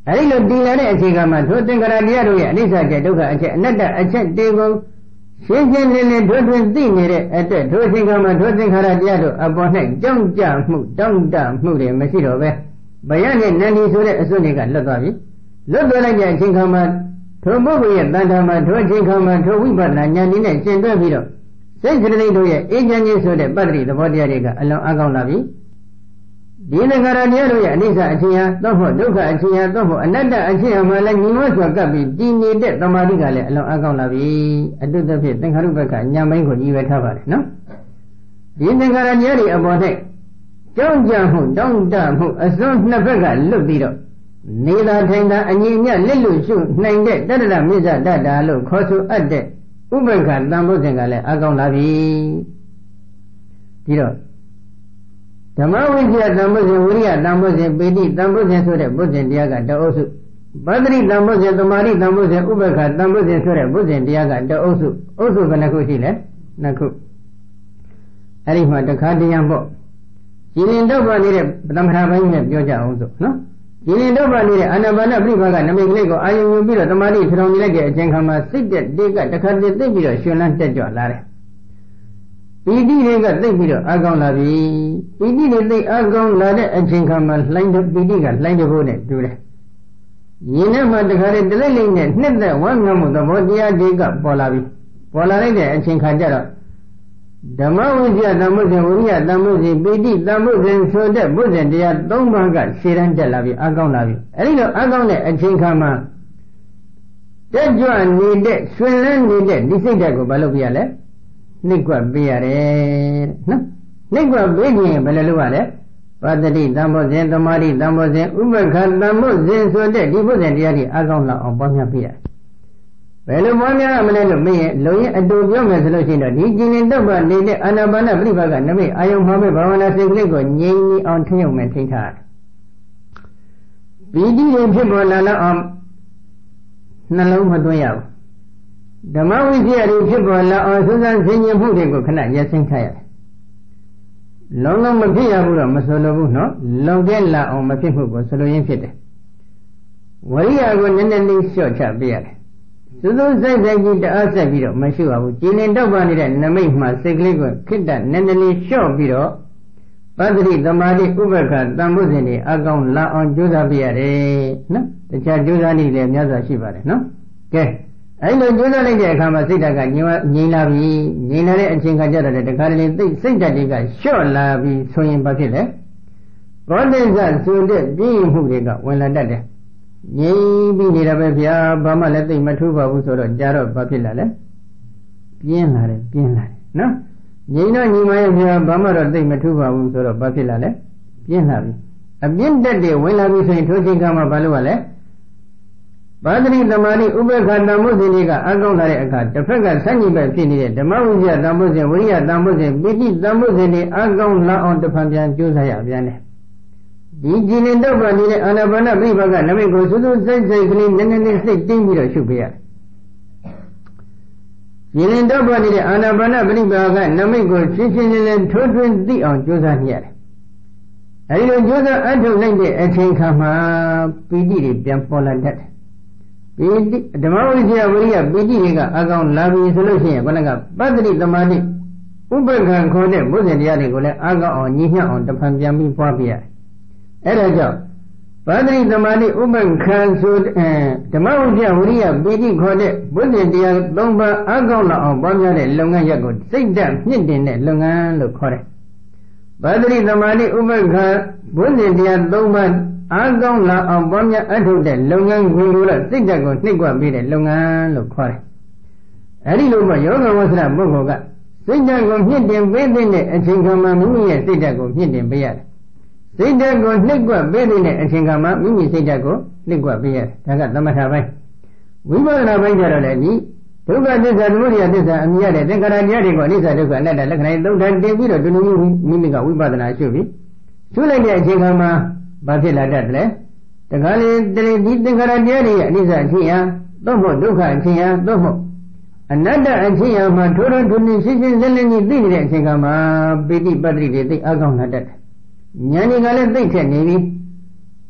S1: အဲဒီလိုတည်လာတဲ့အချိန်ကမှထိုသင်္ခါရတရားတို့ရဲ့အနိစ္စချက်ဒုက္ခအချက်အနတ္တအချက်တွေကိုရှင်းရှင်းလင်းလင်းတို့တွင်သိနေတဲ့အတွက်ထိုအချိန်ကမှထိုသင်္ခါရတရားတို့အပေါ်၌ကြောင့်ကြမှုတောင့်တမှုတွေမရှိတော့ပဲဘယနဲ့နန္ဒီဆိုတဲ့အစွန်းတွေကလွတ်သွားပြီလွတ်သွားလိုက်တဲ့အချိန်ကမှထိုပုဂ္ဂိုလ်ရဲ့တဏ္ဍာမှာထိုအချိန်ကမှထိုဝိပဿနာဉာဏ်နည်းနဲ့ရှင်းတွဲပြီးတော့စိတ်စိတ္တိတို့ရဲ့အေးချမ်းခြင်းဆိုတဲ့ပတ္တိသဘောတရားတွေကအလွန်အကောင်းလာပြီဒီသင်္ခါရတရားတို့ရဲ့အနိစ္စအချင်းဟာသို့မဟုတ်ဒုက္ခအချင်းဟာသို့မဟုတ်အနတ္တအချင်းဟာမှလည်းညီမစွာကပ်ပြီးတည်နေတဲ့သမာဓိကလည်းအလွန်အကောင်းလာပြီအတုတ္တဖြစ်သင်္ခါရုပ္ပကညာမိုင်းကိုကြီးပဲထားပါတယ်နော်ဒီသင်္ခါရတရားတွေအပေါ်၌ကြောင့်ကြမှုတောင့်တမှုအစွန်းနှစ်ဘက်ကလွတ်ပြီးတော့နေသာထိုင်သာအညီအမျှလက်လွတ်ရှုနိုင်တဲ့တတ္တရမြစ္ဆတတ္တာလို့ခေါ်ဆိုအပ်တဲ့ဥပ္ပခတန်ဖို့စဉ်ကလည်းအကောင်းလာပြီဒီတော့ဓမ္မဝိဇ္ဇာတန်ဖို့စဉ်ဝိရိယတန်ဖို့စဉ်ပေတိတန်ဖို့စဉ်ဆိုတဲ့ဘုဇင်တရားကတအုပ်စုပတ္တိတန်ဖို့စဉ်သမာဓိတန်ဖို့စဉ်ဥပ္ပခတန်ဖို့စဉ်ဆိုတဲ့ဘုဇင်တရားကတအုပ်စုအုပ်စုဘယ်နှခုရှိလဲနှစ်ခုအဲ့ဒီမှာတခါတရံပေါ့ကြည်လင်တော့ပါနေတဲ့သမထပိုင်းနဲ့ပြောကြအောင်ဆိုနော်ကြည်လင်တော့ပါနေတဲ့အာနာပါနပြိပါကနမိတ်ကလေးကိုအာယုံယူပြီးတော့သမာဓိထထောင်နေလိုက်တဲ့အချိန်ခါမှာစိတ်တဲ့တေကတခါတည်းသိပြီးတော့ရှင်လန်းတက်ကြွလာတယ်ပီတိတွေကသိပြီးတော့အကောင်းလာပြီပီတိတွေသိအကောင်းလာတဲ့အချိန်ခါမှာလှိုင်းတဲ့ပီတိကလှိုင်းတဲ့ဘိုးနဲ့တူတယ်ရင်ထဲမှာတခါတည်းတလိမ့်လိမ့်နဲ့နှစ်သက်ဝမ်းငတ်မှုသဘောတရားတွေကပေါ်လာပြီပေါ်လာလိုက်တဲ့အချိန်ခါကျတော့ဓမ္မဝိဇ္ဇာတမ္มุဇဉ်ဝိရိယတမ္มุဇဉ်ပိဋိတမ္มุဇဉ်ဆိုတဲ့ဘုဇ္ဇဉ်တရားသုံးပါးကရှေ့တန်းတက်လာပြီအကောင်းလာပြီအဲဒီလိုအကောင်းတဲ့အချိန်ခါမှာတက်ကြွနေတဲ့ဆွေလန်းနေတဲ့ဒီစိတ်ဓာတ်ကိုဘာလုပ်ပြရလဲနှိပ်ကွက်ပေးရတယ်နော်နှိပ်ကွက်ပေးရင်ဘယ်လိုလုပ်ရလဲပတ္တိတမ္มุဇဉ်သမာဓိတမ္มุဇဉ်ဥပ္ပခတမ္มุဇဉ်ဆိုတဲ့ဒီဘုဇ္ဇဉ်တရားတွေအကောင်းလောက်အောင်ပွားများပြရတယ်ဘယ်လိုပွားများမလဲလို့မေးရင်လုံရင်အတူပြောမယ်ဆိုလို့ရှိရင်တော့ဒီကျင်လင်တော့ပါနေတဲ့အာနာပါနပြိပါကနမိတ်အာယုံမှာမဲ့ဘာဝနာစိတ်ကလေးကိုငြိမ်နေအောင်ထိရုံမဲ့ထိထားပီတိတွေဖြစ်ပေါ်လာတော့အောင်နှလုံးမသွင်းရဘူးဓမ္မဝိဇ္ဇာတွေဖြစ်ပေါ်လာအောင်စူးစမ်းဆင်ခြင်မှုတွေကိုခဏရက်သိမ်းထားရတယ်လုံးလုံးမဖြစ်ရဘူးတော့မဆိုလိုဘူးနော်လုံတဲ့လာအောင်မဖြစ်မှုကိုဆိုလိုရင်းဖြစ်တယ်ဝိရိယကိုနည်းနည်းလေးလျှော့ချပေးရတယ်စူးစမ်းစိုက်စိုက်ကြီးတအားဆက်ပြီးတော့မရှိပါဘူးကြည်လင်တော့ပါနေတဲ့နမိတ်မှာစိတ်ကလေးကိုခိတ္တနည်းနည်းလေးလျှော့ပြီးတော့ပတ္တိသမာဓိဥပ္ပခတန်ဖို့စဉ်တွေအကောင်းလာအောင်ကြိုးစားပြရတယ်နော်တခြားကြိုးစားနည်းလည်းများစွာရှိပါတယ်နော်ကဲအဲ့လိုကြိုးစားလိုက်တဲ့အခါမှာစိတ်ဓာတ်ကငြိမ်ငြိမ်လာပြီငြိမ်လာတဲ့အချိန်ခါကျတော့တခါတလေသိစိတ်ဓာတ်တွေကလျှော့လာပြီဆိုရင်ဘာဖြစ်လဲဘောဓိဇဆိုတဲ့ပြည့်မှုတွေကဝင်လာတတ်တယ်ငြိမ်ပြီးနေတာပဲဗျာဘာမှလည်းသိမထူးပါဘူးဆိုတော့ကြာတော့ဘာဖြစ်လာလဲပြင်းလာတယ်ပြင်းလာတယ်နော်ငြိမ်တော့ညီမရဲ့ဗျာဘာမှတော့သိမထူးပါဘူးဆိုတော့ဘာဖြစ်လာလဲပြင်းလာပြီအပြင်းတက်တဲ့ဝင်လာပြီဆိုရင်ထိုချိန်ကမှဘာလို့ ရလဲပါတိသမာဓိဥပ္ပခတမ္มุဇဉ်တွေကအကောင်းလာတဲ့အခါတစ်ဖက်ကဆန့်ကျင်ဘက်ဖြစ်နေတဲ့ဓမ္မဝိဇ္ဇာတမ္มุဇဉ်ဝိရိယတမ္มุဇဉ်ပိဋိတမ္มุဇဉ်တွေအကောင်းလာအောင်တစ်ဖန်ပြန်ကြိုးစားရပြန်တယ်ဒီကြည်လင်တော့ပါနေတဲ့အာနာပါနပြိပါကနမိတ်ကိုစူးစူးစိုက်စိုက်ကလေးနည်းနည်းလေးစိတ်တင်းပြီးတော့ရှုပေးရတယ်ကြည်လင်တော့ပါနေတဲ့အာနာပါနပြိပါကနမိတ်ကိုရှင်းရှင်းလင်းလင်းထိုးထွင်းသိအောင်ကြိုးစားနေရတယ်အဲဒီလိုကြိုးစားအထုတ်လိုက်တဲ့အချိန်ခါမှာပီတိတွေပြန်ပေါ်လာတတ်တယ်ပီတိဓမ္မဝိဇ္ဇာဝိရိယပီတိတွေကအကောင်လာပြီဆိုလို့ရှိရင်ခေါင်းကပတ္တိသမာဓိဥပ္ပခံခေါ်တဲ့ဘုဇ္ဇင်တရားတွေကိုလည်းအကောင်အောင်ညီမျှအောင်တဖန်ပြန်ပြီးပွားပြရတယ်အဲ့ဒါကြောင့်ပါတိသမာဓိဥပ္ပခံဆိုဓမ္မဝိဇ္ဇာဝိရိယပီတိခေါ်တဲ့ဘုဇ္ဇင်တရားသုံးပါးအကောင်လောက်အောင်ပွားများတဲ့လုပ်ငန်းရပ်ကိုစိတ်ဓာတ်မြင့်တင်တဲ့လုပ်ငန်းလို့ခေါ်တယ်ပါတိသမာဓိဥပ္ပခံဘုဇ္ဇင်တရားသုံးပါးအကောင်းလာအောင်ပွားများအထုတ်တဲ့လုပ်ငန်းကိုယ်လိုစိတ်ဓာတ်ကိုနှိပ်ကွပ်ပေးတဲ့လုပ်ငန်းလို့ခေါ်တယ်။အဲဒီလိုမှယောဂဝဆရာပုဂ္ဂိုလ်ကစိတ်ဓာတ်ကိုမြင့်တင်ပေးတဲ့အချိန်ခါမှာမိမိရဲ့စိတ်ဓာတ်ကိုမြင့်တင်ပေးရတယ်။စိတ်ဓာတ်ကိုနှိပ်ကွပ်ပေးတဲ့အချိန်ခါမှာမိမိစိတ်ဓာတ်ကိုနှိပ်ကွပ်ပေးရတယ်။ဒါကသမထပိုင်းဝိပဿနာပိုင်းကျတော့လည်းဒီဒုက္ခသစ္စာသမုဒယသစ္စာအမြင်ရတဲ့သင်္ခါရတရားတွေကိုအနိစ္စဒုက္ခအနတ္တလက္ခဏာသုံးဌာန်တင်ပြီးတော့တူတူမိမိကဝိပဿနာရှုပြီးရှုလိုက်တဲ့အချိန်ခါမှာဘာဖြစ်လာတတ်တယ်တခါလေတလေဒီသင်္ခါရတရားတွေရဲ့အနိစ္စအချင်းရာသို့မဟုတ်ဒုက္ခအချင်းရာသို့မဟုတ်အနတ္တအချင်းရာမှာထိုးထိုးထွန်းထွန်းရှင်းရှင်းလင်းလင်းကြီးသိနေတဲ့အချိန်ကမှပိဋိပတ္တိတွေသိအကောင်းလာတတ်တယ်ဉာဏ်ကြီးကလည်းသိထက်နေပြီ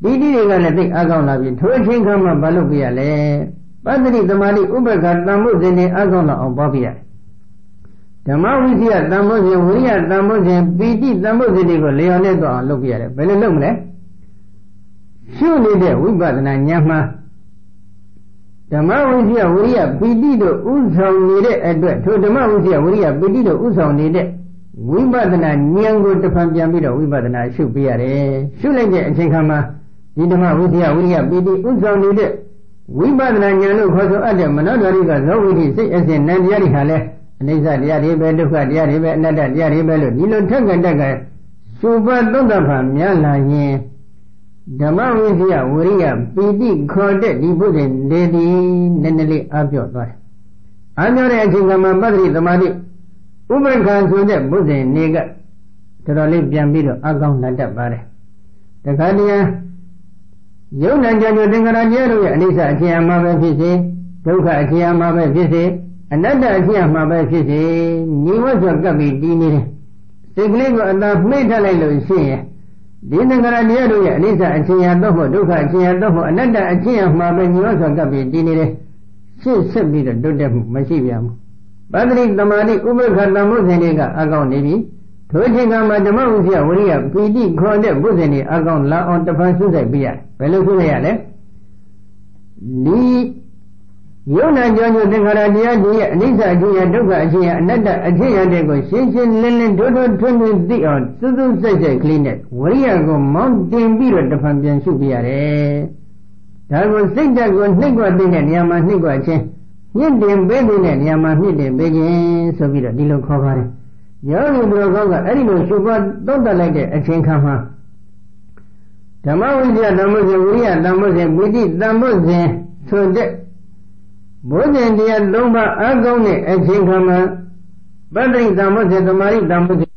S1: ပီတိတွေကလည်းသိအကောင်းလာပြီထိုအချိန်ခါမှဘာလုပ်ပြရလဲပတ္တိသမာဓိဥပ္ပခတန်ဖို့စဉ်နေအကောင်းလာအောင်ပွားပြရတယ်ဓမ္မဝိသယတန်ဖို့စဉ်ဝိရိယတန်ဖို့စဉ်ပီတိတန်ဖို့စဉ်တွေကိုလျော်နဲ့တော့အောင်လုပ်ပြရတယ်ဘယ်လိုလုပ်မလဲရှုနေတဲ့ဝိပဿနာဉာဏ်မှာဓမ္မဝိသယဝိရိယပီတိတို့ဥဆောင်နေတဲ့အတွက်ထိုဓမ္မဝိသယဝိရိယပီတိတို့ဥဆောင်နေတဲ့ဝိပဿနာဉာဏ်ကိုတစ်ဖန်ပြန်ပြီးတော့ဝိပဿနာရှုပြရတယ်ရှုလိုက်တဲ့အချိန်ခါမှာဒီဓမ္မဝိသယဝိရိယပီတိဥဆောင်နေတဲ့ဝိပဿနာဉာဏ်လို့ခေါ်ဆိုအပ်တဲ့မနောဓာရိကဇောဝိတိစိတ်အစဉ်နံတရားတွေဟာလဲအနိစ္စတရားတွေပဲဒုက္ခတရားတွေပဲအနတ္တတရားတွေပဲလို့ဒီလိုထက်ကတက်ကရှုပတ်သုံးသပ်ပါများလာရင်ဓမ္မဝိသယဝိရိယပီတိခေါ်တဲ့ဒီဘုဇင်လေဒီနည်းနည်းလေးအပြော့သွားတယ်အပြော့တဲ့အချိန်ကမှပတ္တိသမာဓိဥပ္ပခါဆိုတဲ့ဘုဇင်နေကတော်တော်လေးပြန်ပြီးတော့အကောင်းလာတတ်ပါတယ်တခါတည်းယုံနာကြကြသင်္ခါရတရားတို့ရဲ့အနိစ္စအခြေအမှပဲဖြစ်စေဒုက္ခအခြေအမှပဲဖြစ်စေအနတ္တအခြေအမှပဲဖြစ်စေညီဝတ်စွာကပ်ပြီးတည်နေတယ်စိတ်ကလေးကိုအသာမှိတ်ထလိုက်လို့ရှိရင်ဒီသင်္ခါရတရားတို့ရဲ့အနိစ္စအခြေအတော့ဖို့ဒုက္ခအခြေအတော့ဖို့အနတ္တအခြေအမှပဲညီဝတ်စွာကပ်ပြီးတည်နေတယ်ရှင်းဆက်ပြီးတော့တိုးတက်မှုမရှိပြန်ဘူးပတ္တိသမာဓိဥပ္ပခတံမှုစဉ်တွေကအကောင်းနေပြီထိုချိန်ကမှဓမ္မဝိသယဝိရိယပီတိခေါ်တဲ့ဘုဇင်တွေအကောင်းလာအောင်တဖန်ဆုစိုက်ပြရတယ်ဘယ်လိုဆုလိုက်ရလဲဒီယုံနာကြောင့်သင်္ခါရတရားတွေရဲ့အနိစ္စအခြေယဒုက္ခအခြေယအနတ္တအခြေယတွေကိုရှင်းရှင်းလင်းလင်းထိုးထိုးထွန်းထွန်းသိအောင်စွစွစိုက်စိုက်ကလေးနဲ့ဝိရိယကိုမောင်းတင်ပြီးတော့တဖန်ပြန်ရှုပြရတယ်ဒါကိုစိတ်ဓာတ်ကိုနှိပ်ကွက်တဲ့နေရာမှာနှိပ်ကွက်ခြင်းမြင့်တင်ပေးတဲ့နေရာမှာမြင့်တင်ပေးခြင်းဆိုပြီးတော့ဒီလိုခေါ်ပါတယ်ယောဂီဘုရားကအဲ့ဒီလိုရှုပွားသုံးသပ်လိုက်တဲ့အချိန်ခါမှာဓမ္မဝိဇ္ဇာဓမ္မဇင်ဝိရိယဓမ္မဇင်ပိဋိဓမ္မဇင်ဆိုတဲ့ဘုဇင်တရားသုံးပါးအကောင်းတဲ့အချိန်ခါမှာပတ္တိဓမ္မဇင်သမာဓိဓမ္မဇင်